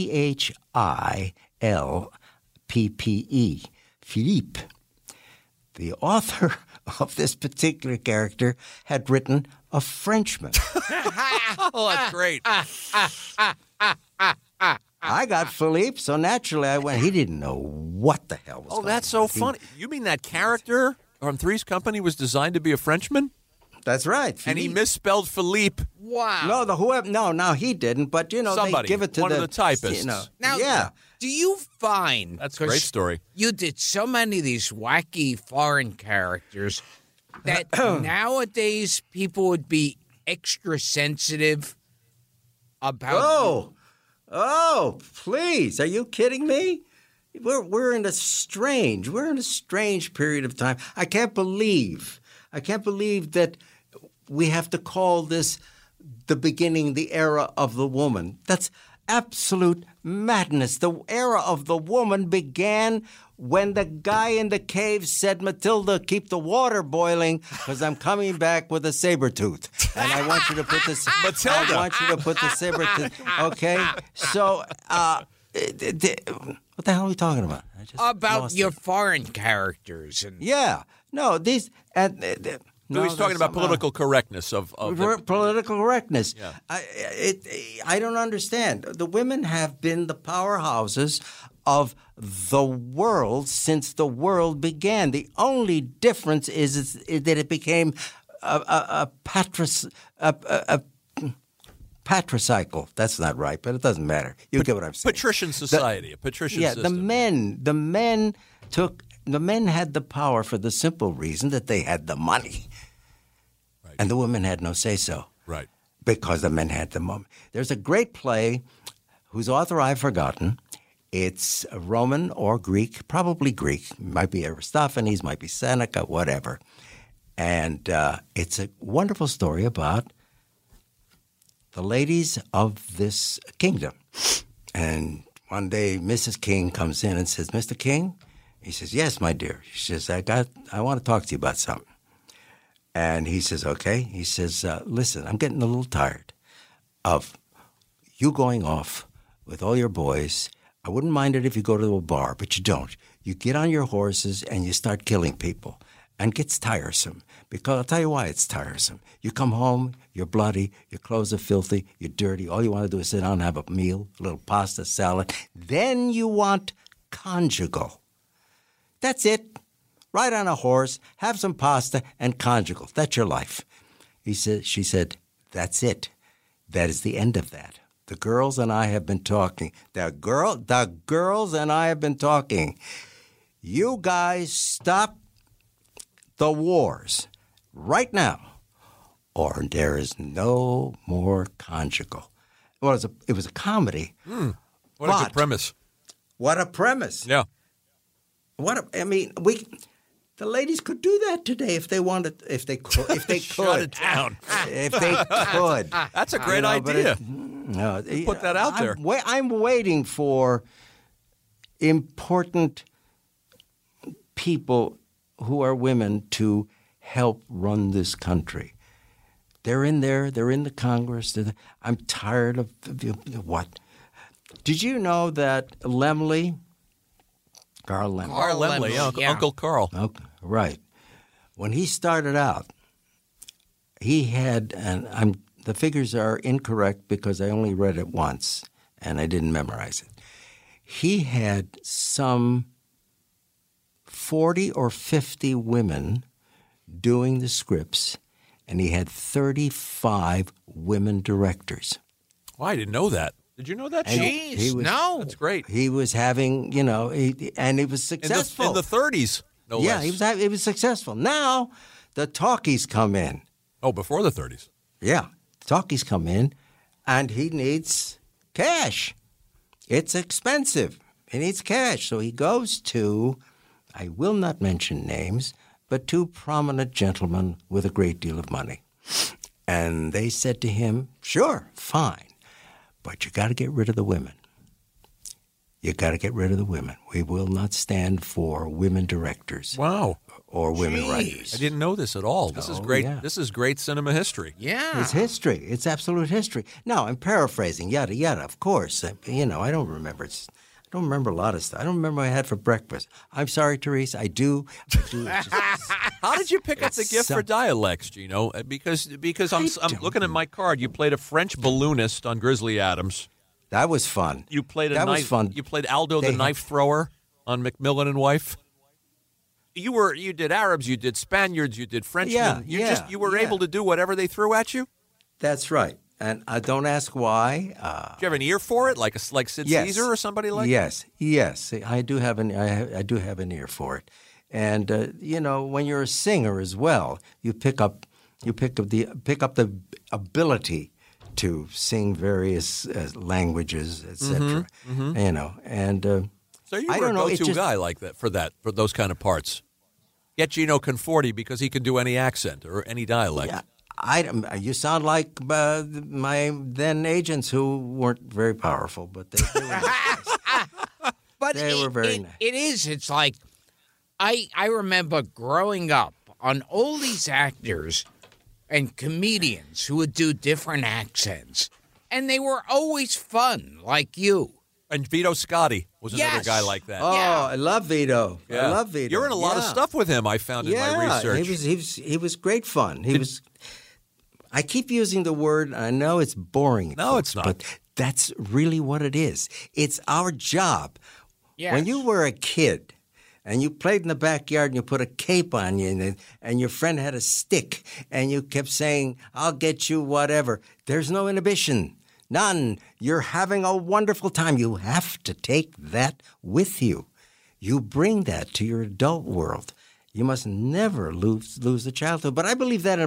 P-H-I-L-P-P-E, Philippe. The author of this particular character had written a Frenchman. Oh, that's great. I got Philippe, so naturally I went. He didn't know what the hell was going on. Oh, that's so funny. You mean that character from Three's Company was designed to be a Frenchman? That's right. And he misspelled Philippe. Wow. No, he didn't. But, Somebody, they give it to one of the typists. Now, yeah. do you find... That's a great story. You did so many of these wacky foreign characters that nowadays people would be extra sensitive about... Oh, please. Are you kidding me? We're in a strange period of time. I can't believe that we have to call this the era of the woman. That's absolute madness. The era of the woman began when the guy in the cave said, Matilda, keep the water boiling because I'm coming back with a saber tooth. And I want you to put this... Matilda. I want you to put the saber tooth. Okay? So, what the hell are we talking about? About your foreign characters. And Yeah. No, these... No, he's talking about political correctness of political correctness. Yeah. I don't understand. The women have been the powerhouses of the world since the world began. The only difference is that it became a patricycle. That's not right, but it doesn't matter. You get what I'm saying. patrician society, a patrician system. The men had the power for the simple reason that they had the money. Right. And the women had no say-so. Right. Because the men had the money. There's a great play whose author I've forgotten. It's Roman or Greek, probably Greek. Might be Aristophanes, might be Seneca, whatever. And it's a wonderful story about the ladies of this kingdom. And one day Mrs. King comes in and says, Mr. King? He says, yes, my dear. She says, I want to talk to you about something. And he says, okay. He says, listen, I'm getting a little tired of you going off with all your boys. I wouldn't mind it if you go to a bar, but you don't. You get on your horses and you start killing people. And it gets tiresome. Because I'll tell you why it's tiresome. You come home, you're bloody, your clothes are filthy, you're dirty. All you want to do is sit down and have a meal, a little pasta, salad. Then you want conjugal. That's it. Ride on a horse, have some pasta, and conjugal. That's your life. She said, that's it. That is the end of that. The girls and I have been talking. The girls and I have been talking. You guys stop the wars right now, or there is no more conjugal. Well, it was a comedy. What a good premise. What a premise. Yeah. The ladies could do that today if they wanted, if they could. Shut it down. If they could. That's a great idea. Put that out there. I'm waiting for important people who are women to help run this country. They're in there. They're in the Congress. I'm tired of what? Did you know that Laemmle, Carl Laemmle. Carl Laemmle, yeah. Uncle Carl. Okay, right. When he started out, he had, and the figures are incorrect because I only read it once and I didn't memorize it. He had some 40 or 50 women doing the scripts, and he had 35 women directors. Oh, I didn't know that. Did you know that? Jeez, no. That's great. He was having, and he was successful. In the 30s, no less. He was successful. Now the talkies come in. Oh, before the 30s. Yeah, talkies come in, and he needs cash. It's expensive. He needs cash. So he goes to, I will not mention names, but two prominent gentlemen with a great deal of money. And they said to him, sure, fine, but you got to get rid of the women. You got to get rid of the women. We will not stand for women directors. Wow. Or women writers. I didn't know this at all. This is great. Yeah. This is great cinema history. Yeah. It's history. It's absolute history. Now, I'm paraphrasing, yada, yada, of course. I don't remember. I don't remember a lot of stuff. I don't remember what I had for breakfast. I'm sorry, Therese. I do. How did you pick up the gift for dialects, Gino? Because I'm looking at my card. You played a French balloonist on Grizzly Adams. That was fun. You played That was fun. You played Aldo the knife thrower on McMillan and Wife. You did Arabs, you did Spaniards, you did Frenchmen. You were able to do whatever they threw at you? That's right. And I don't ask why. Do you have an ear for it, like Sid Caesar or somebody like that? Yes. I do have an ear for it. And when you're a singer as well, you pick up the ability to sing various languages, etc. So you were a go-to guy like that for those kind of parts. Get Gino Conforti because he can do any accent or any dialect. Yeah. You sound like my then agents who weren't very powerful, but they were nice. But they were very nice. It is. It's like I remember growing up on all these actors and comedians who would do different accents, and they were always fun, like you. And Vito Scotti was another guy like that. Oh, yeah. I love Vito. Yeah. I love Vito. You're in a lot of stuff with him, I found in my research. He was great fun. I keep using the word, I know it's boring. No, it's not. But that's really what it is. It's our job. Yes. When you were a kid and you played in the backyard and you put a cape on you and your friend had a stick and you kept saying, I'll get you whatever, there's no inhibition. None. You're having a wonderful time. You have to take that with you. You bring that to your adult world. You must never lose the childhood. But I believe that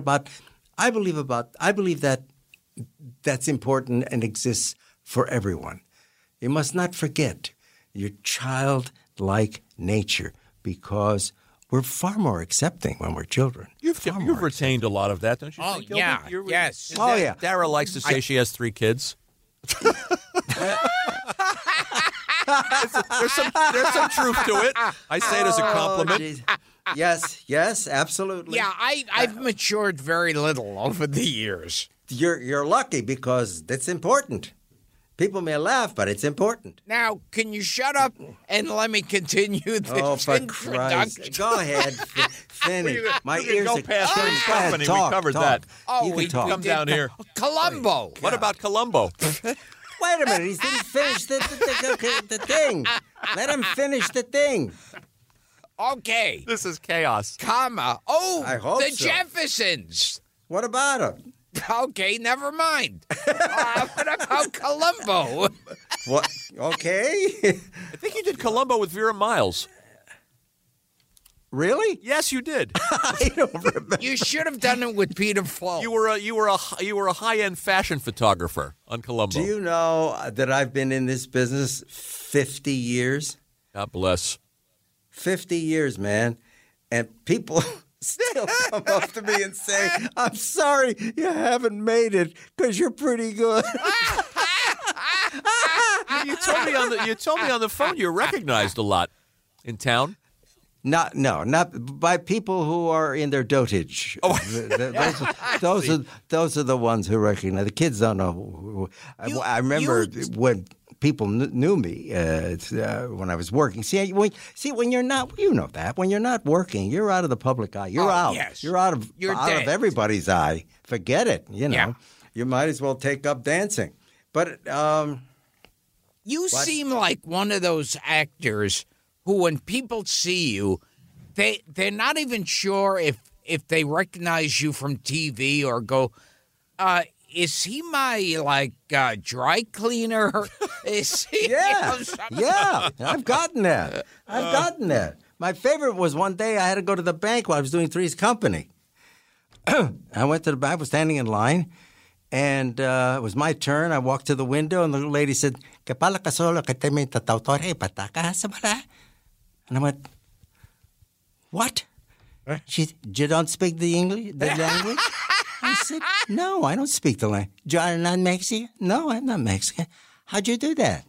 that's important and exists for everyone. You must not forget your childlike nature because we're far more accepting when we're children. You've retained a lot of that, don't you think, Gilbert? Yeah, yes. Dara likes to say she has 3 kids. There's some truth to it. I say it as a compliment. Yes, absolutely. Yeah, I've matured very little over the years. You're lucky because that's important. People may laugh, but it's important. Now, can you shut up and let me continue this for introduction? Christ. Go ahead. Finish. My ears go are past killing. Three's Go ahead, Company. talk, We covered talk. that. Oh, You we can talk. Come down here. Columbo. What about Columbo? Wait a minute. He didn't finish the thing. Let him finish the thing. Okay. This is chaos. Comma. I hope the so. Jeffersons. What about him? Okay, never mind. What about Columbo? What? Okay. I think you did Columbo with Vera Miles. Really? Yes, you did. I don't remember. You should have done it with Peter Falk. You were a high-end fashion photographer on Columbo. Do you know that I've been in this business 50 years? God bless. 50 years, man. And people still come up to me and say, I'm sorry you haven't made it because you're pretty good. You told me on the phone you're recognized a lot in town. Not by people who are in their dotage. Oh. Those are the ones who recognize. The kids don't know. I remember when people knew me when I was working. When you're not, you know that when you're not working, you're out of the public eye. You're out. Yes. You're out of everybody's eye. Forget it. Yeah. You might as well take up dancing. But you seem like one of those actors who, when people see you, they're not even sure if they recognize you from TV or go, is he my dry cleaner? Is he? Yeah, I've gotten that. My favorite was one day I had to go to the bank while I was doing Three's Company. I went to the bank. I was standing in line, and it was my turn. I walked to the window, and the lady said, "Que pala ka solo que te me tatautore pataka sa bala?" And I went, "What?" She said, "You don't speak the language?" I said, "No, I don't speak the language." "You're not Mexican?" "No, I'm not Mexican." "How'd you do that?"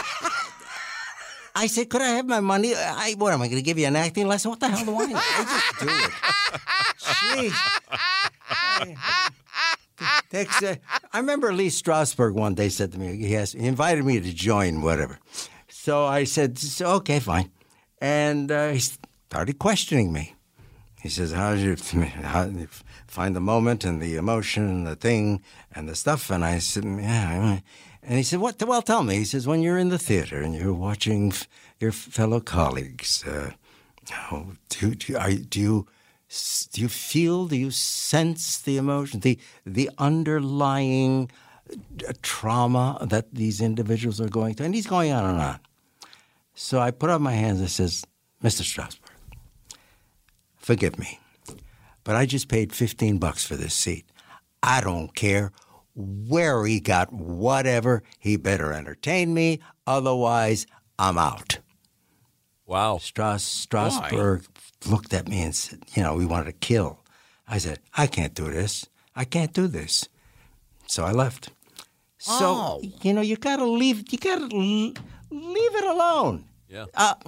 I said, "Could I have my money?" What am I going to give you an acting lesson? What the hell do I know? I just do it. Jeez. I remember Lee Strasberg one day said to me, he invited me to join whatever. So I said, "Okay, fine." And he started questioning me. He says, how did you find the moment and the emotion and the thing and the stuff? And I said, yeah. And he said, what? Well, tell me. He says, when you're in the theater and you're watching your fellow colleagues, do you feel, do you sense the emotion, the underlying trauma that these individuals are going through? And he's going on and on. So I put up my hands and says, Mr. Strasberg, forgive me, but I just paid $15 for this seat. I don't care where he got whatever. He better entertain me, otherwise I'm out. Wow. Strasberg looked at me and said, we wanted to kill. I said, I can't do this. I can't do this. So I left. So, you got to leave it alone. Yeah.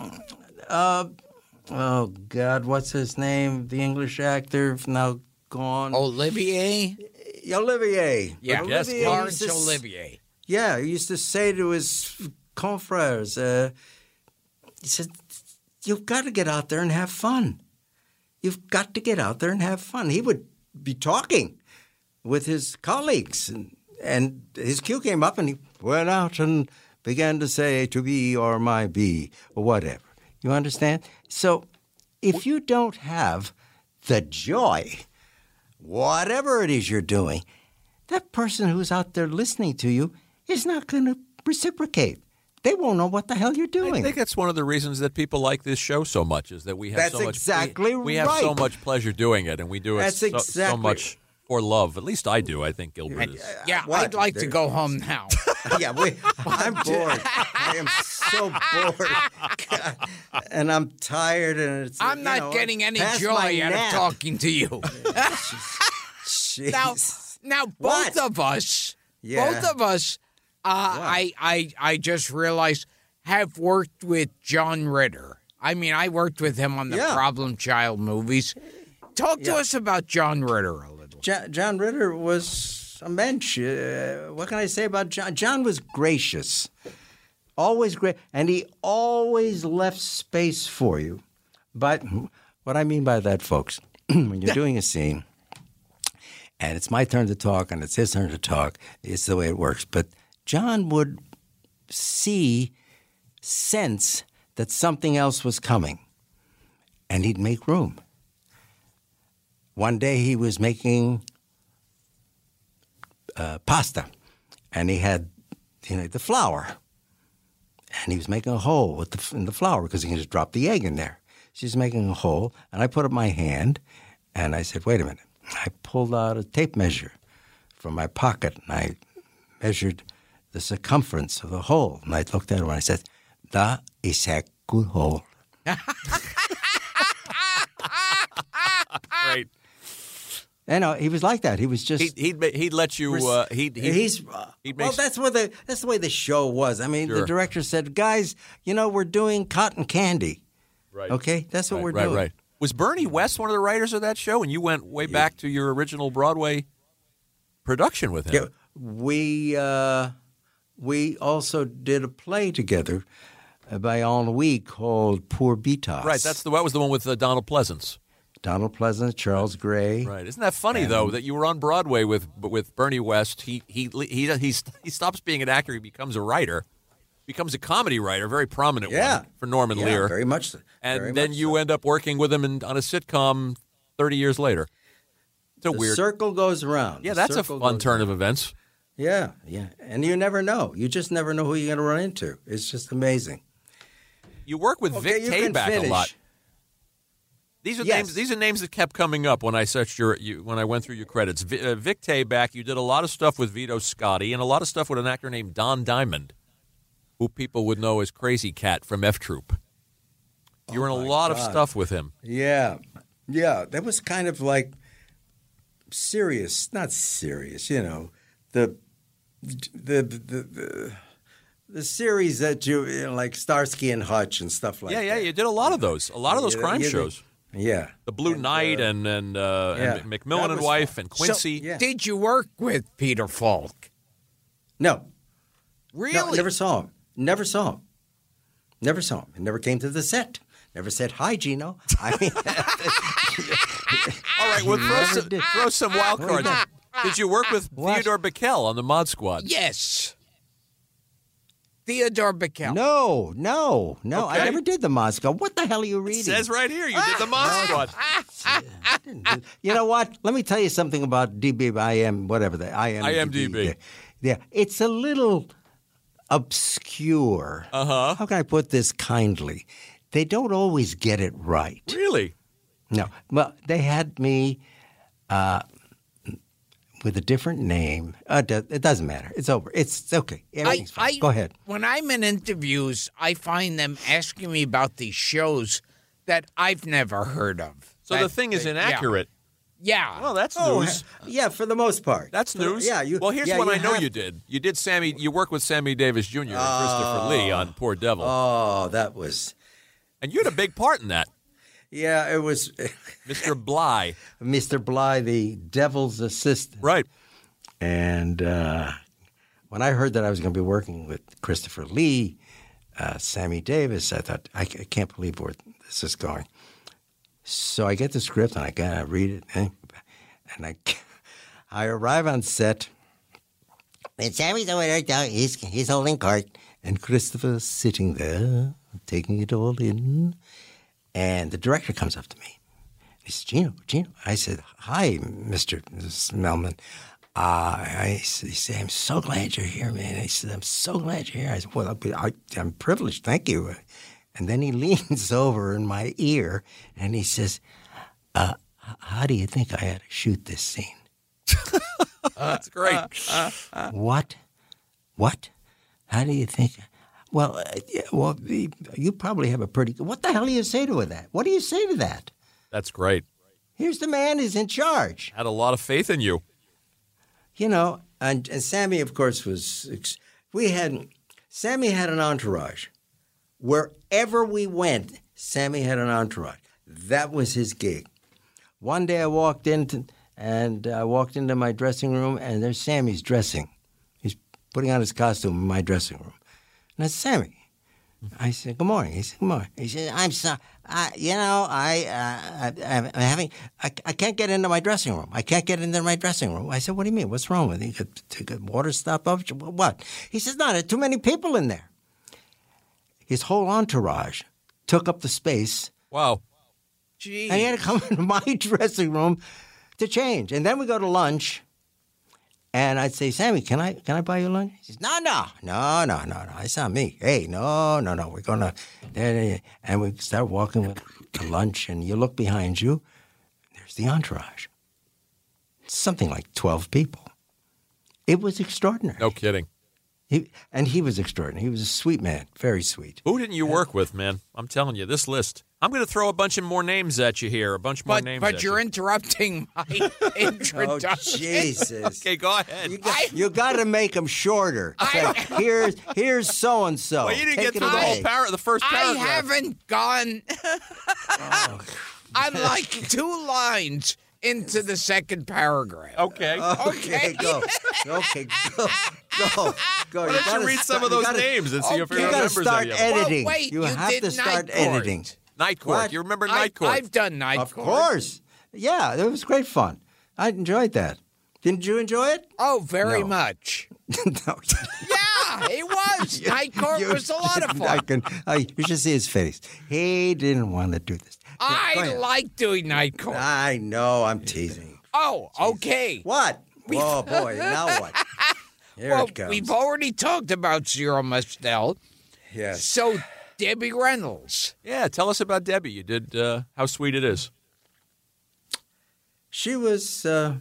Oh, God, what's his name? The English actor now gone. Olivier? Olivier. Yeah, yes, Laurence Olivier. Yeah, he used to say to his confrères, he said, you've got to get out there and have fun. You've got to get out there and have fun. He would be talking with his colleagues, and his cue came up, and he went out and began to say to be or my be or whatever. You understand? So if you don't have the joy, whatever it is you're doing, that person who's out there listening to you is not going to reciprocate. They won't know what the hell you're doing. I think that's one of the reasons that people like this show so much, is that we have That's so much. exactly we have so much pleasure doing it, and we do it That's so exactly. much for love. At least I do. I think Gilbert is. Yeah, What? I'd like to go home now. Yeah, I'm bored. I am so bored. God. And I'm tired. And it's, I'm not getting any past joy my out nap. of talking to you. Jeez. Now, both What? of us, Yeah. I just realized, have worked with John Ritter. I mean, I worked with him on the Yeah. Problem Child movies. Talk to us about John Ritter a little. John Ritter was a mensch. What can I say about John? John was gracious, always great, and he always left space for you. But what I mean by that, folks, when you're doing a scene, and it's my turn to talk and it's his turn to talk, it's the way it works. But John would sense that something else was coming, and he'd make room. One day he was making pasta, and he had the flour, and he was making a hole in the flour because he can just drop the egg in there. She's making a hole, and I put up my hand, and I said, wait a minute. I pulled out a tape measure from my pocket, and I measured the circumference of the hole. And I looked at him, and I said, that is a good hole. Great. He was like that. He was just He'd let you. well, make- that's the way the show was. I mean, Sure. the director said, "Guys, we're doing Cotton Candy." Right. Okay, that's what we're right, doing. Right. Was Bernie West one of the writers of that show? And you went way back to your original Broadway production with him. Yeah, we also did a play together by Ennui called Poor Bitas. Right. That was the one with Donald Pleasance. Donald Pleasance, Charles Gray. Right. Isn't that funny though that you were on Broadway with Bernie West? He stops being an actor. He becomes a writer. Becomes a comedy writer, very prominent one for Norman Lear. Very much so. And then you end up working with him on a sitcom 30 years later. It's a The weird circle goes around. Yeah, The that's a circle fun goes turn around. of events. Yeah. And you never know. You just never know who you're going to run into. It's just amazing. You work with Vic you can Tayback a finish. lot. These are Yes. names. These are names that kept coming up when I searched when I went through your credits. Vic Tayback. You did a lot of stuff with Vito Scotti and a lot of stuff with an actor named Don Diamond, who people would know as Crazy Cat from F Troop. You were in a lot of stuff with him. Yeah. That was kind of like serious, not serious. The series that like Starsky and Hutch and stuff like that. Yeah. You did a lot of those. A lot of those crime Yeah, shows. Yeah. The Blue Knight and Macmillan That and was Wife fun. and Quincy. Yeah. Did you work with Peter Falk? No. Really? No, never saw him. Never saw him. He never came to the set. Never said hi, Gino. I mean, All right, well, throw some wild cards. Did you work with What? Theodore Bickel on the Mod Squad? Yes. Theodore Bickel. no. Okay. I never did the Mod Squad. What the hell are you reading? It says right here you did the Mod Squad. You know what? Let me tell you something about IMDb. Yeah, it's a little obscure. Uh-huh. How can I put this kindly? They don't always get it right. Really? No. Well, they had me with a different name. It doesn't matter. It's over. It's okay. Everything's fine. Go ahead. When I'm in interviews, I find them asking me about these shows that I've never heard of. So the thing is inaccurate. Yeah. Well, that's news. Yeah, for the most part. That's news. Yeah. Well, here's what I know you did. You did You worked with Sammy Davis Jr. and Christopher Lee on Poor Devil. Oh, that was. And you had a big part in that. Yeah, it was Mr. Bly. Mr. Bly, the devil's assistant. Right. And when I heard that I was going to be working with Christopher Lee, Sammy Davis, I thought, I can't believe where this is going. So I get the script and I read it, and I arrive on set, and Sammy's over there, he's holding court, and Christopher's sitting there, taking it all in, and the director comes up to me. He says, Gino. I said, hi, Mr. Melman. He said, I'm so glad you're here, man. He said, I'm so glad you're here. I said, well, I'm privileged, thank you. And then he leans over in my ear and he says, how do you think I had to shoot this scene? That's great. What? How do you think? Well, you probably have a pretty good... What the hell do you say to that? What do you say to that? That's great. Here's the man who's in charge. Had a lot of faith in you. You know, and Sammy, of course, Sammy had an entourage. Wherever we went, Sammy had an entourage. That was his gig. One day I walked into my dressing room, and there's Sammy's dressing. He's putting on his costume in my dressing room. And that's Sammy. I said, good morning. He said, good morning. He said, I'm sorry. I can't get into my dressing room. I said, what do you mean? What's wrong with you? You got water stopped up? What? He says, no, there are too many people in there. His whole entourage took up the space. Wow. Jeez. And he had to come into my dressing room to change. And then we go to lunch. And I'd say, Sammy, can I buy you lunch? He says, no. It's not me. Hey, no. We're going to... And we start walking to lunch, and you look behind you, there's the entourage. It's something like 12 people. It was extraordinary. No kidding. He was extraordinary. He was a sweet man, very sweet. Who didn't you work with, man? I'm telling you, this list. I'm going to throw a bunch of more names at you here, But you're interrupting my introduction. Oh, Jesus. Okay, go ahead. You got to make them shorter. Here's so-and-so. Well, you didn't get through the first paragraph. I haven't gone... I'm like 2 lines into the second paragraph. Okay. Go. Why don't you read some of those names and see if you You remember got to start any of them? editing. Well, wait, you you have did to start Night Court. editing. Night Court. What? You remember Night Court? I've done Night Of Court. course. Yeah, it was great fun. I enjoyed that. Didn't you enjoy it? Oh, very No. much. No. Yeah, it was. Night Court was a lot of fun. You should see his face. He didn't want to do this. Go I ahead. like doing Night Court. I know. I'm teasing. Oh, okay. What? Oh, boy. Now what? Here Well, it comes. we've already talked about Zero Mostel. Yes. So, Debbie Reynolds. Yeah, tell us about Debbie. You did How Sweet It Is. She was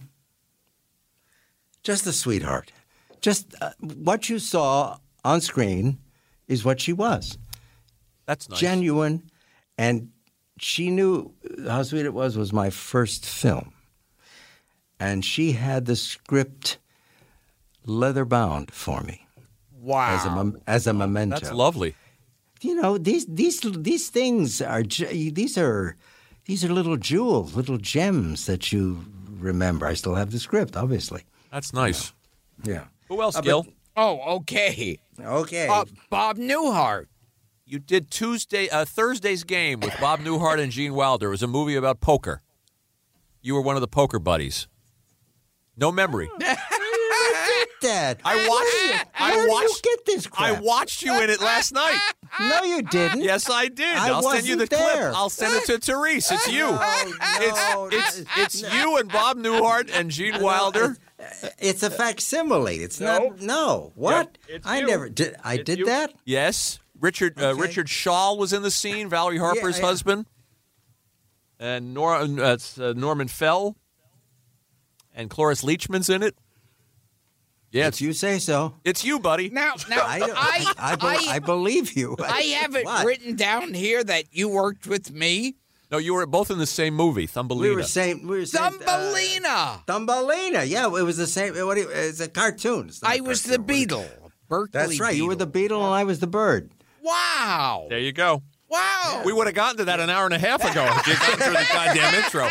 just a sweetheart. Just what you saw on screen is what she was. That's nice. Genuine. And she knew How Sweet It Was my first film. And she had the script leather bound for me. Wow. As a memento. That's lovely. You know, these things are these are little jewels, little gems that you remember. I still have the script, obviously. That's nice. Yeah. Who else, Gil? Oh, okay. Okay. Bob Newhart. You did Thursday's Game with Bob Newhart and Gene Wilder. It was a movie about poker. You were one of the poker buddies. No memory. Dad, I watched. Where did you get this crap? I watched you in it last night. No, you didn't. Yes, I did. I I'll send you the wasn't there. clip. I'll send it to Therese. It's you. No, It's you and Bob Newhart and Gene Wilder. It's a facsimile. It's not. No. What? Yep, it's I you. never did. I It's did you. that. Yes. Richard Shaw was in the scene. Valerie Harper's Yeah. husband. And Norman Fell. And Cloris Leachman's in it. Yeah, If you say so. it's you, buddy. Now, I believe you. I have it What? written down here that you worked with me. No, you were both in the same movie, Thumbelina. We were saying. Thumbelina. Thumbelina. Yeah, it was the same. It's a cartoon. It's not I a was the cartoon. beetle. Berkeley That's right. You were the Beetle. beetle and I was the bird. Wow. There you go. Wow. We would have gotten to that an hour and a half ago if you got through the goddamn intro.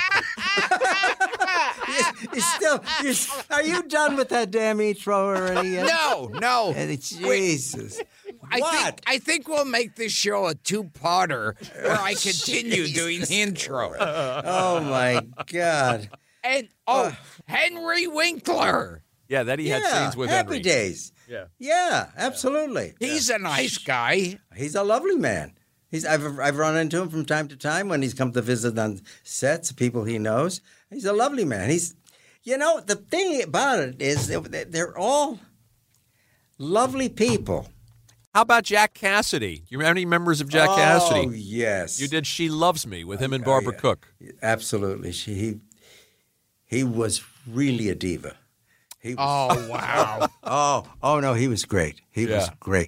Are you done with that damn intro already? Yet? No. Jesus. I think we'll make this show a two-parter where I continue doing the intro. Oh my God. And Henry Winkler. Yeah, that he had scenes with Happy Henry. Days. Yeah. Yeah, absolutely. He's a nice guy. He's a lovely man. I've run into him from time to time when he's come to visit on sets, people he knows. He's a lovely man. The thing about it is they're all lovely people. How about Jack Cassidy? Do you have any members of Jack Cassidy? Oh, yes. You did She Loves Me with him and Barbara yeah. Cook. Absolutely. He was really a diva. Oh, wow. Oh no, he was great. He was Yeah. great.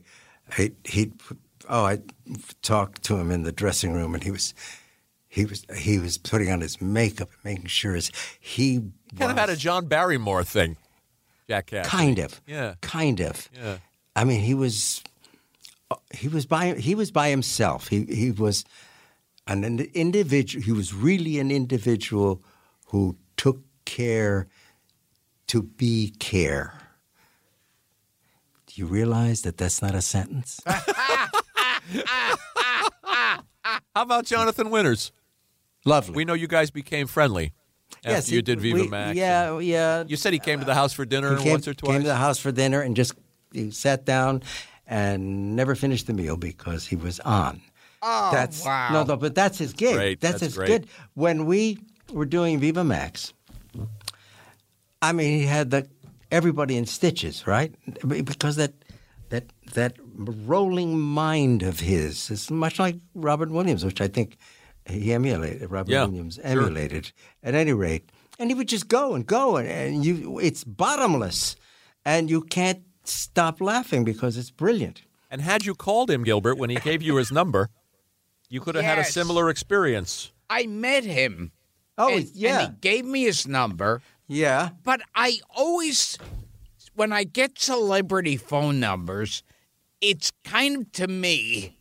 I talked to him in the dressing room, and he was putting on his makeup, making sure he Kind of had a John Barrymore thing, Jack Cassidy. kind of, Yeah. kind of. Yeah. I mean, he was by himself. He was an individual. He was really an individual who took care to be care. Do you realize that that's not a sentence? How about Jonathan Winters? Lovely. We know you guys became friendly after you did Viva Max. Yeah. You said he came to the house for dinner He once or twice? Came to the house for dinner and he sat down and never finished the meal because he was on. Oh, wow. No, but that's his gig. Great, That's that's his great. gig. When we were doing Viva Max, I mean, he had everybody in stitches, right? Because that rolling mind of his is much like Robert Williams, which I think he emulated. Robert Williams emulated, at any rate. And he would just go and it's bottomless, and you can't stop laughing because it's brilliant. And had you called him, Gilbert, when he gave you his number, you could have had a Yes. similar experience. I met him. Oh, and he gave me his number. Yeah. But I always, when I get celebrity phone numbers, it's kind of to me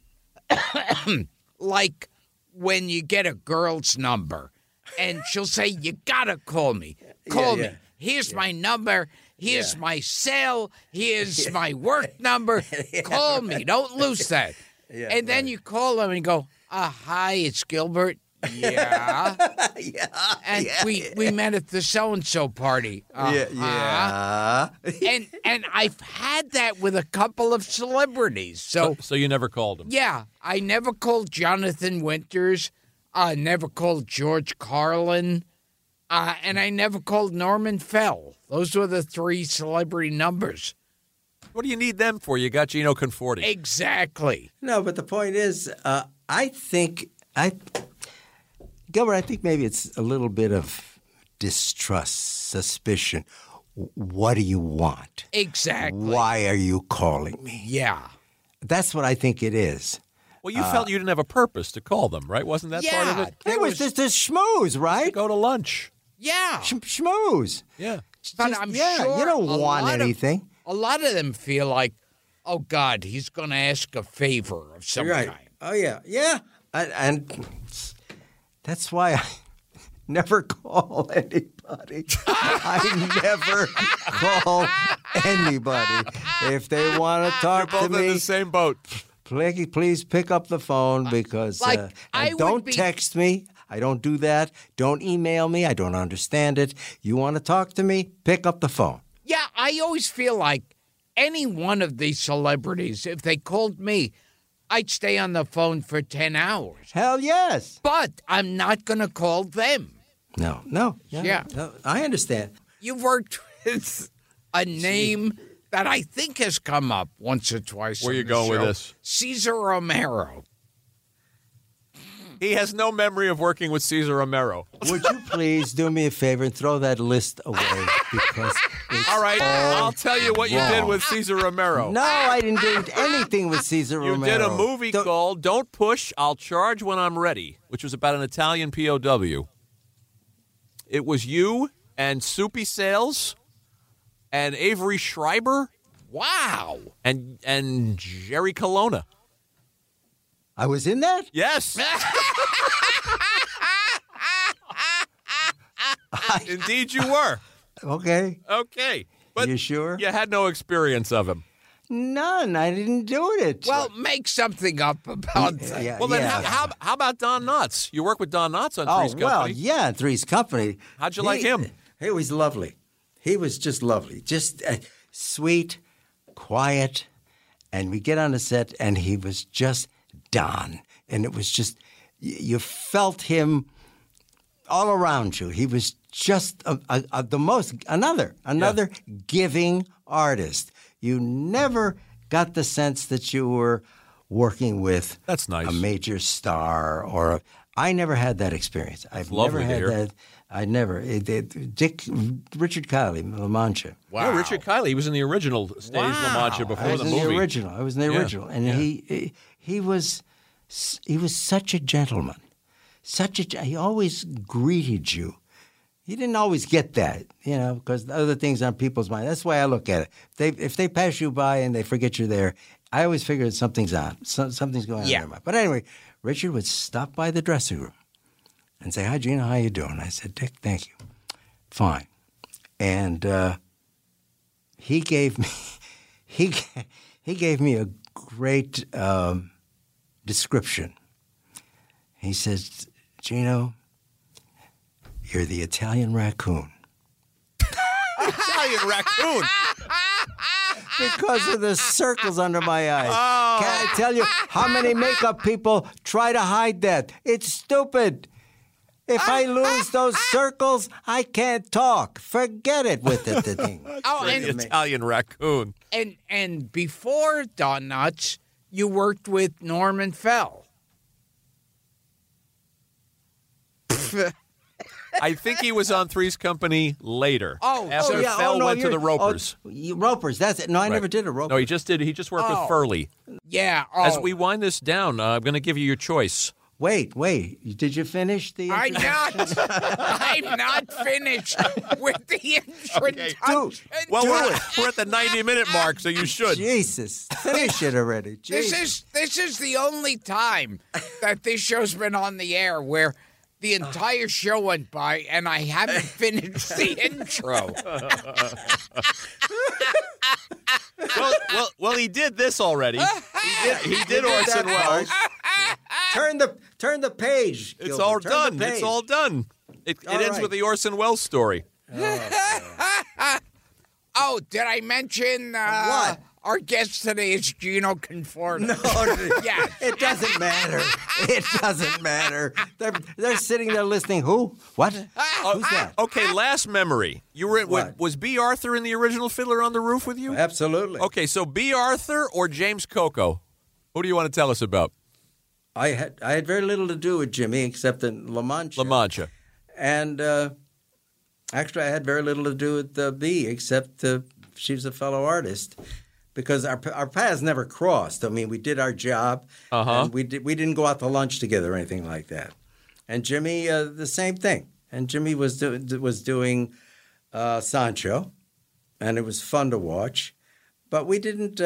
like when you get a girl's number and she'll say, you gotta call me. Call me. Here's my number. Here's my cell. Here's my work number. Call me. Don't lose that. And then you call them and go, hi, it's Gilbert. Yeah. And we met at the so-and-so party. Yeah. And I've had that with a couple of celebrities. So you never called him? yeah, I never called Jonathan Winters. I never called George Carlin. And I never called Norman Fell. Those were the three celebrity numbers. What do you need them for? You got Gino Conforti. Exactly. No, but the point is, Gilbert, I think maybe it's a little bit of distrust, suspicion. What do you want? Exactly. Why are you calling me? Yeah. That's what I think it is. Well, you felt you didn't have a purpose to call them, right? Wasn't that part of it? It was just a schmooze, right? Go to lunch. Yeah. Schmooze. Yeah. But Just- I'm yeah, sure you don't a want lot of- anything. A lot of them feel like, oh, God, he's going to ask a favor of some Right. kind. Oh, yeah. Yeah. And that's why I never call anybody. I never call anybody. If they want to talk Both to in me, the same boat. please pick up the phone because don't text me. I don't do that. Don't email me. I don't understand it. You want to talk to me? Pick up the phone. Yeah, I always feel like any one of these celebrities, if they called me, I'd stay on the phone for 10 hours. Hell yes. But I'm not going to call them. No. Yeah. No, I understand. You've worked with a name that I think has come up once or twice. Where you going with this? Cesar Romero. He has no memory of working with Cesar Romero. Would you please do me a favor and throw that list away because it's All right, I'll tell you what you did wrong. with Cesar Romero. No, I didn't do anything with Cesar You Romero. did a movie called Don't Push, I'll Charge When I'm Ready, which was about an Italian POW. It was you and Soupy Sales and Avery Schreiber Wow. and Jerry Colonna. I was in that? Yes. Indeed you were. Okay. Okay. But You sure? you had no experience of him. None. I didn't do it. Well, make something up about that. yeah, Well, then yeah. how about Don Knotts? You work with Don Knotts on Oh, Three's well, Company. yeah, Three's Company. How'd you like him? He was lovely. He was just lovely. Just sweet, quiet. And we get on the set, and he was just Don. And it was just, you felt him all around you. He was just another giving artist. You never got the sense that you were working with That's nice. a major star I never had that experience. I've lovely never to had hear. that. I never. Richard Kiley, La Mancha. Wow. Yeah, Richard Kiley. He was in the original stage La Mancha before I was the in movie. the original. I was in the Yeah. original, and he was such a gentleman. He always greeted you. He didn't always get that, because other things on people's mind. That's the way I look at it. If they pass you by and they forget you're there, I always figure something's on. Something's going on in their mind. But anyway, Richard would stop by the dressing room and say, "Hi, Gina, how you doing?" I said, "Dick, thank you. Fine." And he gave me a great description. He says, "Gino, you're the Italian raccoon." Italian raccoon. Because of the circles under my eyes. Can I tell you how many makeup people try to hide that? It's stupid. If I lose those circles, I can't talk. Forget it with the thing. Oh, The Italian raccoon. and before Don Knotts, you worked with Norman Fell. I think he was on Three's Company later. Oh, after yeah. Fell went to you're- the Ropers. Ropers, that's it. No, I never Right. did a Roper. No, he just worked with Furley. Yeah. As we wind this down, I'm going to give you your choice. Wait. Did you finish the I'm introduction? not finished with the introduction. Well, we're at the 90-minute mark, so you should. Jesus. Finish it already. Jesus. This is the only time that this show's been on the air where the entire show went by and I haven't finished the intro. Well, he did this already. He did Orson Welles. Turn the page. It's Gilbert. all Turn done. the page. It's all done. It All ends right. with the Orson Welles story. Oh, did I mention What? Our guest today is Gino Conforto. No, Yes. it doesn't matter. It doesn't matter. They're sitting there listening. Who? What? Who's that? Okay, last memory. You were What? was B. Arthur in the original Fiddler on the Roof with you? Absolutely. Okay, so B. Arthur or James Coco? Who do you want to tell us about? I had very little to do with Jimmy except in La Mancha. La Mancha. And actually, I had very little to do with B except she was a fellow artist. Because our paths never crossed. I mean, we did our job. And we didn't go out to lunch together or anything like that. And Jimmy, the same thing. And Jimmy was doing Sancho, and it was fun to watch. But we didn't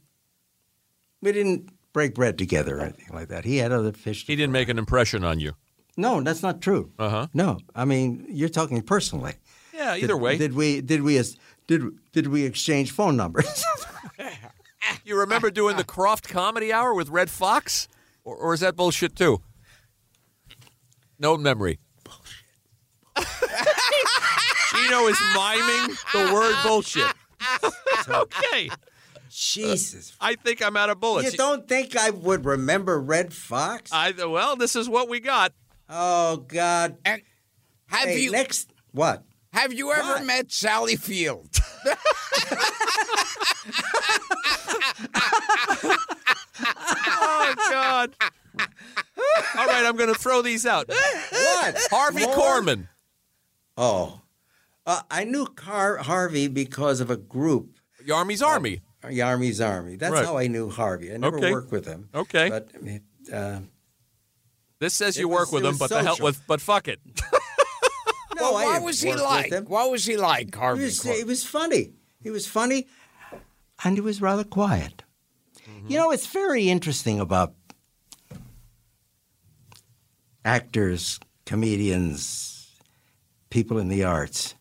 break bread together or anything like that. He had other fish. He didn't make an impression on you. No, that's not true. No, I mean you're talking personally. Yeah, either way. Did we exchange phone numbers? You remember doing the Croft Comedy Hour with Red Fox? Or is that bullshit, too? No memory. Gino is miming the word bullshit. Okay. Jesus. I think I'm out of bullets. You don't think I would remember Red Fox? Well, this is what we got. Oh, God. And have you next what? Have you ever What? met Sally Field? Oh, God. All right, I'm going to throw these out. What? Harvey More? Korman. Oh. I knew Harvey because of a group. Yarmy's Army. Yarmy's Army. That's Right. how I knew Harvey. I never Okay. worked with him. Okay. But This says It you work was- with it him, was but the hell social. with, but fuck it. no, I what didn't was he work with like? him. What was he like, Harvey? He was funny. He was funny, and he was rather quiet. You know, it's very interesting about actors, comedians, people in the arts.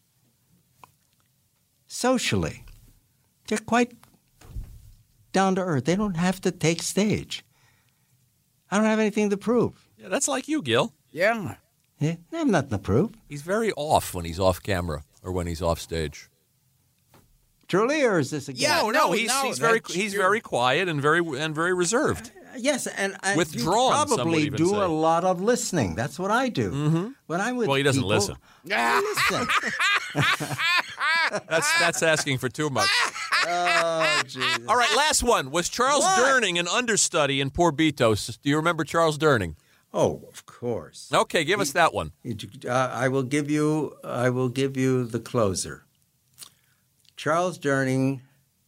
Socially, they're quite down to earth. They don't have to take stage. I don't have anything to prove. Yeah, that's like you, Gil. Yeah. Yeah, I have nothing to prove. He's very off when he's off camera or when he's off stage. Truly, or is this a Yeah, game? no, he's that's very quiet and very reserved. Yes, and Withdrawn, you some would probably even do say. a lot of listening. That's what I do. Mm-hmm. When I'm with Well, he doesn't people, listen. I listen. That's asking for too much. Oh, Jesus. All right, last one. Was Charles What? Durning an understudy in Poor Betos? Do you remember Charles Durning? Oh, of course. Okay, give us that one. I will give you the closer. Charles Durning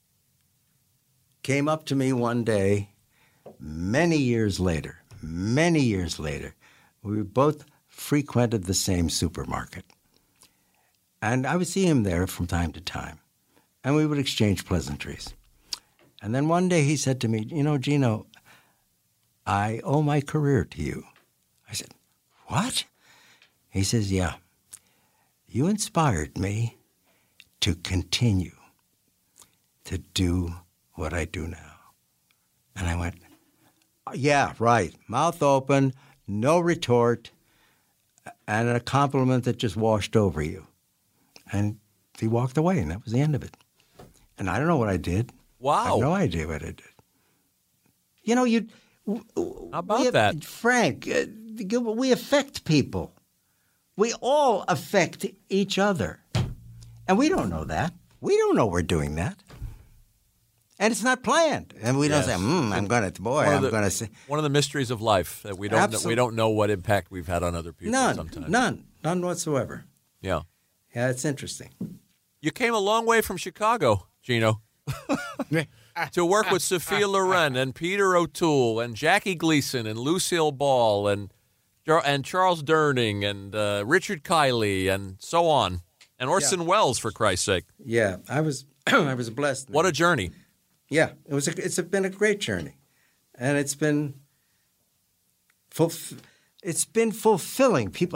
came up to me one day, many years later. We both frequented the same supermarket. And I would see him there from time to time. And we would exchange pleasantries. And then one day he said to me, "You know, Gino, I owe my career to you." I said, "What?" He says, "Yeah. You inspired me to continue to do what I do now." And I went, "Yeah, right. Mouth open, no retort, and a compliment that just washed over you." And he walked away, and that was the end of it. And I don't know what I did. Wow. I have no idea what I did. You know, How about that? Frank, Gilbert, we affect people. We all affect each other. And we don't know that. We don't know we're doing that. And it's not planned. And we don't say, I'm going to say. One of the mysteries of life that we don't know what impact we've had on other people sometimes. None whatsoever. Yeah. Yeah, it's interesting. You came a long way from Chicago, Gino, to work with Sophia Loren and Peter O'Toole and Jackie Gleason and Lucille Ball and Charles Durning and Richard Kiley and so on. And Orson Welles, for Christ's sake. Yeah, I was I was blessed. What a journey. Yeah, it's been a great journey. And it's been fulfilling. People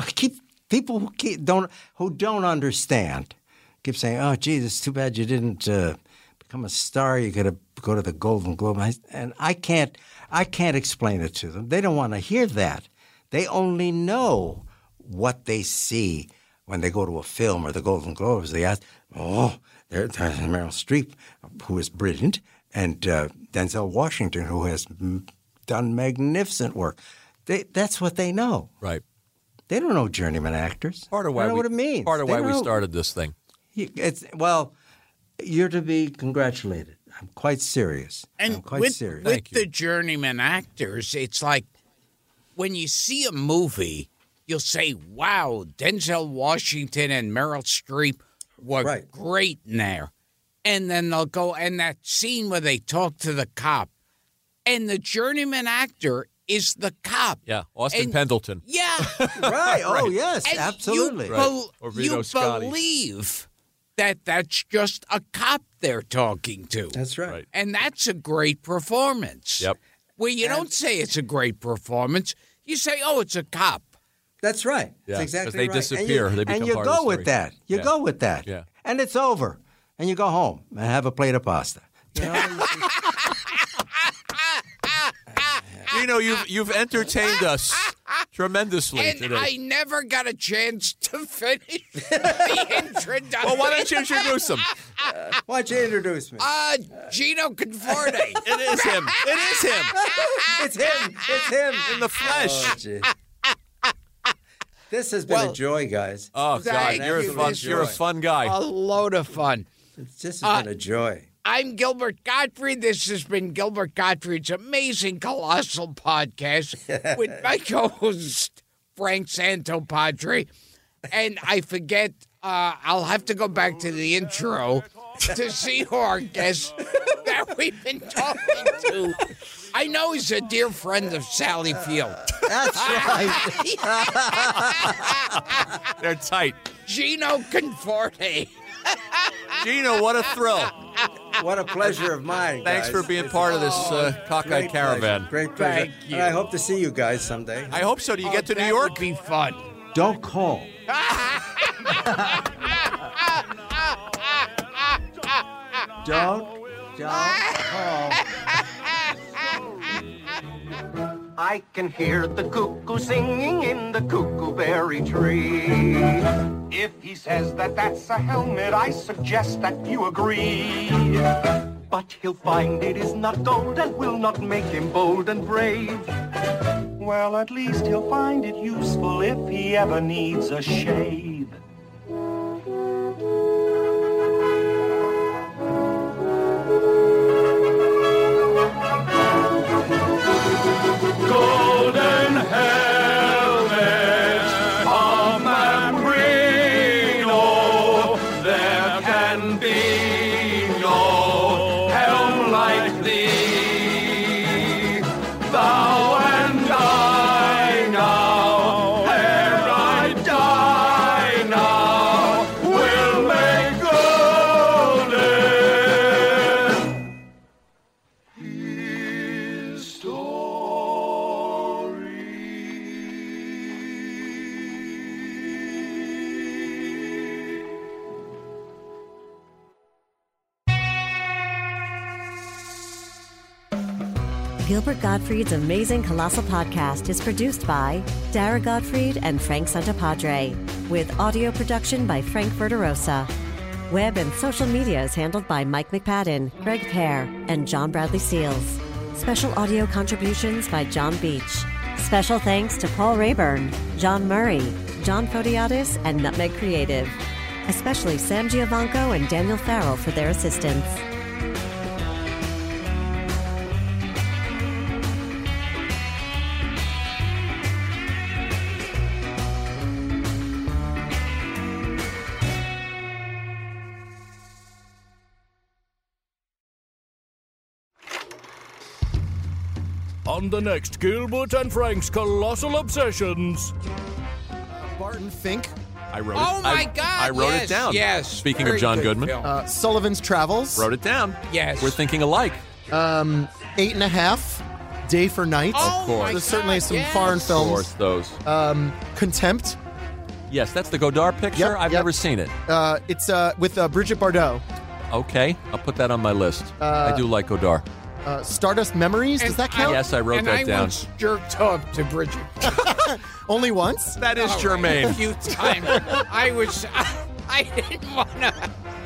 who don't understand keep saying, "Oh, geez, it's too bad you didn't become a star. You got to go to the Golden Globe." And I can't explain it to them. They don't want to hear that. They only know what they see when they go to a film or the Golden Globes. They ask, "Oh, there's Meryl Streep, who is brilliant, and Denzel Washington, who has done magnificent work." That's what they know. Right. They don't know journeyman actors. Part of why they don't know what it means. Part of They why don't we know. started this thing. You're to be congratulated. I'm quite serious. And I'm quite with serious. with the journeyman actors, it's like when you see a movie, you'll say, "Wow, Denzel Washington and Meryl Streep were great in there." And then they'll go, and that scene where they talk to the cop, and the journeyman actor is the cop. Yeah, Austin And- Pendleton. Yeah. Right. Oh, yes, And absolutely. Or Vito you Scotti. believe that that's just a cop they're talking to. That's right. Right. And that's a great performance. Yep. Where you don't say it's a great performance, you say, "Oh, it's a cop." That's right. Yeah, That's 'cause exactly they right. disappear. They become and you part of go the with story. that. You Yeah. go with that. Yeah. And it's over. And you go home and have a plate of pasta. You know? Gino, you've entertained us tremendously And today. I never got a chance to finish the introduction. Well, why don't you introduce him? Why don't you introduce me? Gino Conforti. It is him. It is him It's him. It's him. in the flesh. Oh, gee. This has been a joy, guys. Oh, God, Thank you're you. you're a fun guy. A load of fun. This has been a joy. I'm Gilbert Gottfried. This has been Gilbert Gottfried's amazing colossal podcast with my co-host Frank Santopadre. And I forget, I'll have to go back to the intro to see who our guest that we've been talking to. I know he's a dear friend of Sally Field. That's right. They're tight. Gino Conforti. Gino, what a thrill. What a pleasure of mine. Thanks guys. for being part of this cockeyed Great caravan. pleasure. Great pleasure. Thank you. And I hope to see you guys someday. I hope so. Do you get to New That York? would be fun. Don't call. Don't call. I can hear the cuckoo singing in the cuckoo-berry tree. If he says that that's a helmet, I suggest that you agree. But he'll find it is not gold and will not make him bold and brave. Well, at least he'll find it useful if he ever needs a shave. Golden helmet of Mambrino, there can be no helm like thee. Thou and I now, ere I die now, will make golden his story. Gilbert Gottfried's Amazing Colossal Podcast is produced by Dara Gottfried and Frank Santopadre, with audio production by Frank Verderosa. Web and social media is handled by Mike McPadden, Greg Pear, and John Bradley Seals. Special audio contributions by John Beach. Special thanks to Paul Rayburn, John Murray, John Photiadis, and Nutmeg Creative. Especially Sam Giovanco and Daniel Farrell for their assistance. On the next Gilbert and Frank's Colossal Obsessions. Barton Fink, I wrote Oh, it. my God. I wrote yes, it down. Yes. Speaking of Very John good Goodman, film. Sullivan's Travels, wrote it down. Yes. We're thinking alike. 8.5, Day for Night. Oh, course. my There's certainly God, some yes. foreign Of course, films. those. Contempt. Yes, that's the Godard picture. Yep, I've yep. never seen it. It's with Bridget Bardot. Okay, I'll put that on my list. I do like Godard. Stardust Memories. Does that count? Yes, I wrote and that I down. once jerked off to Bridget. Only once? That is All right, germane. a few times. I didn't want to.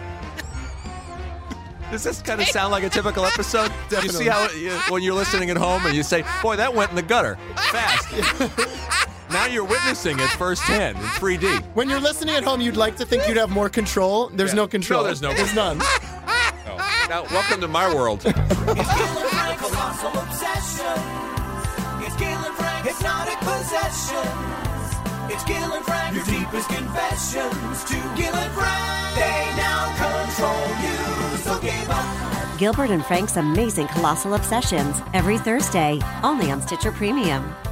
Does this kind of sound like a typical episode? You see how when you're listening at home and you say, "Boy, that went in the gutter fast." Now you're witnessing it firsthand in 3D. When you're listening at home, you'd like to think you'd have more control. There's no control. No, there's no There's none. Now, welcome to my world. It's Gil and Frank, Colossal Obsessions. It's Gil and Frank, Hypnotic Possessions. It's Gil and Frank, your deepest confessions to Gil and Frank. They now control you, so give up. Gilbert and Frank's Amazing Colossal Obsessions, every Thursday, only on Stitcher Premium.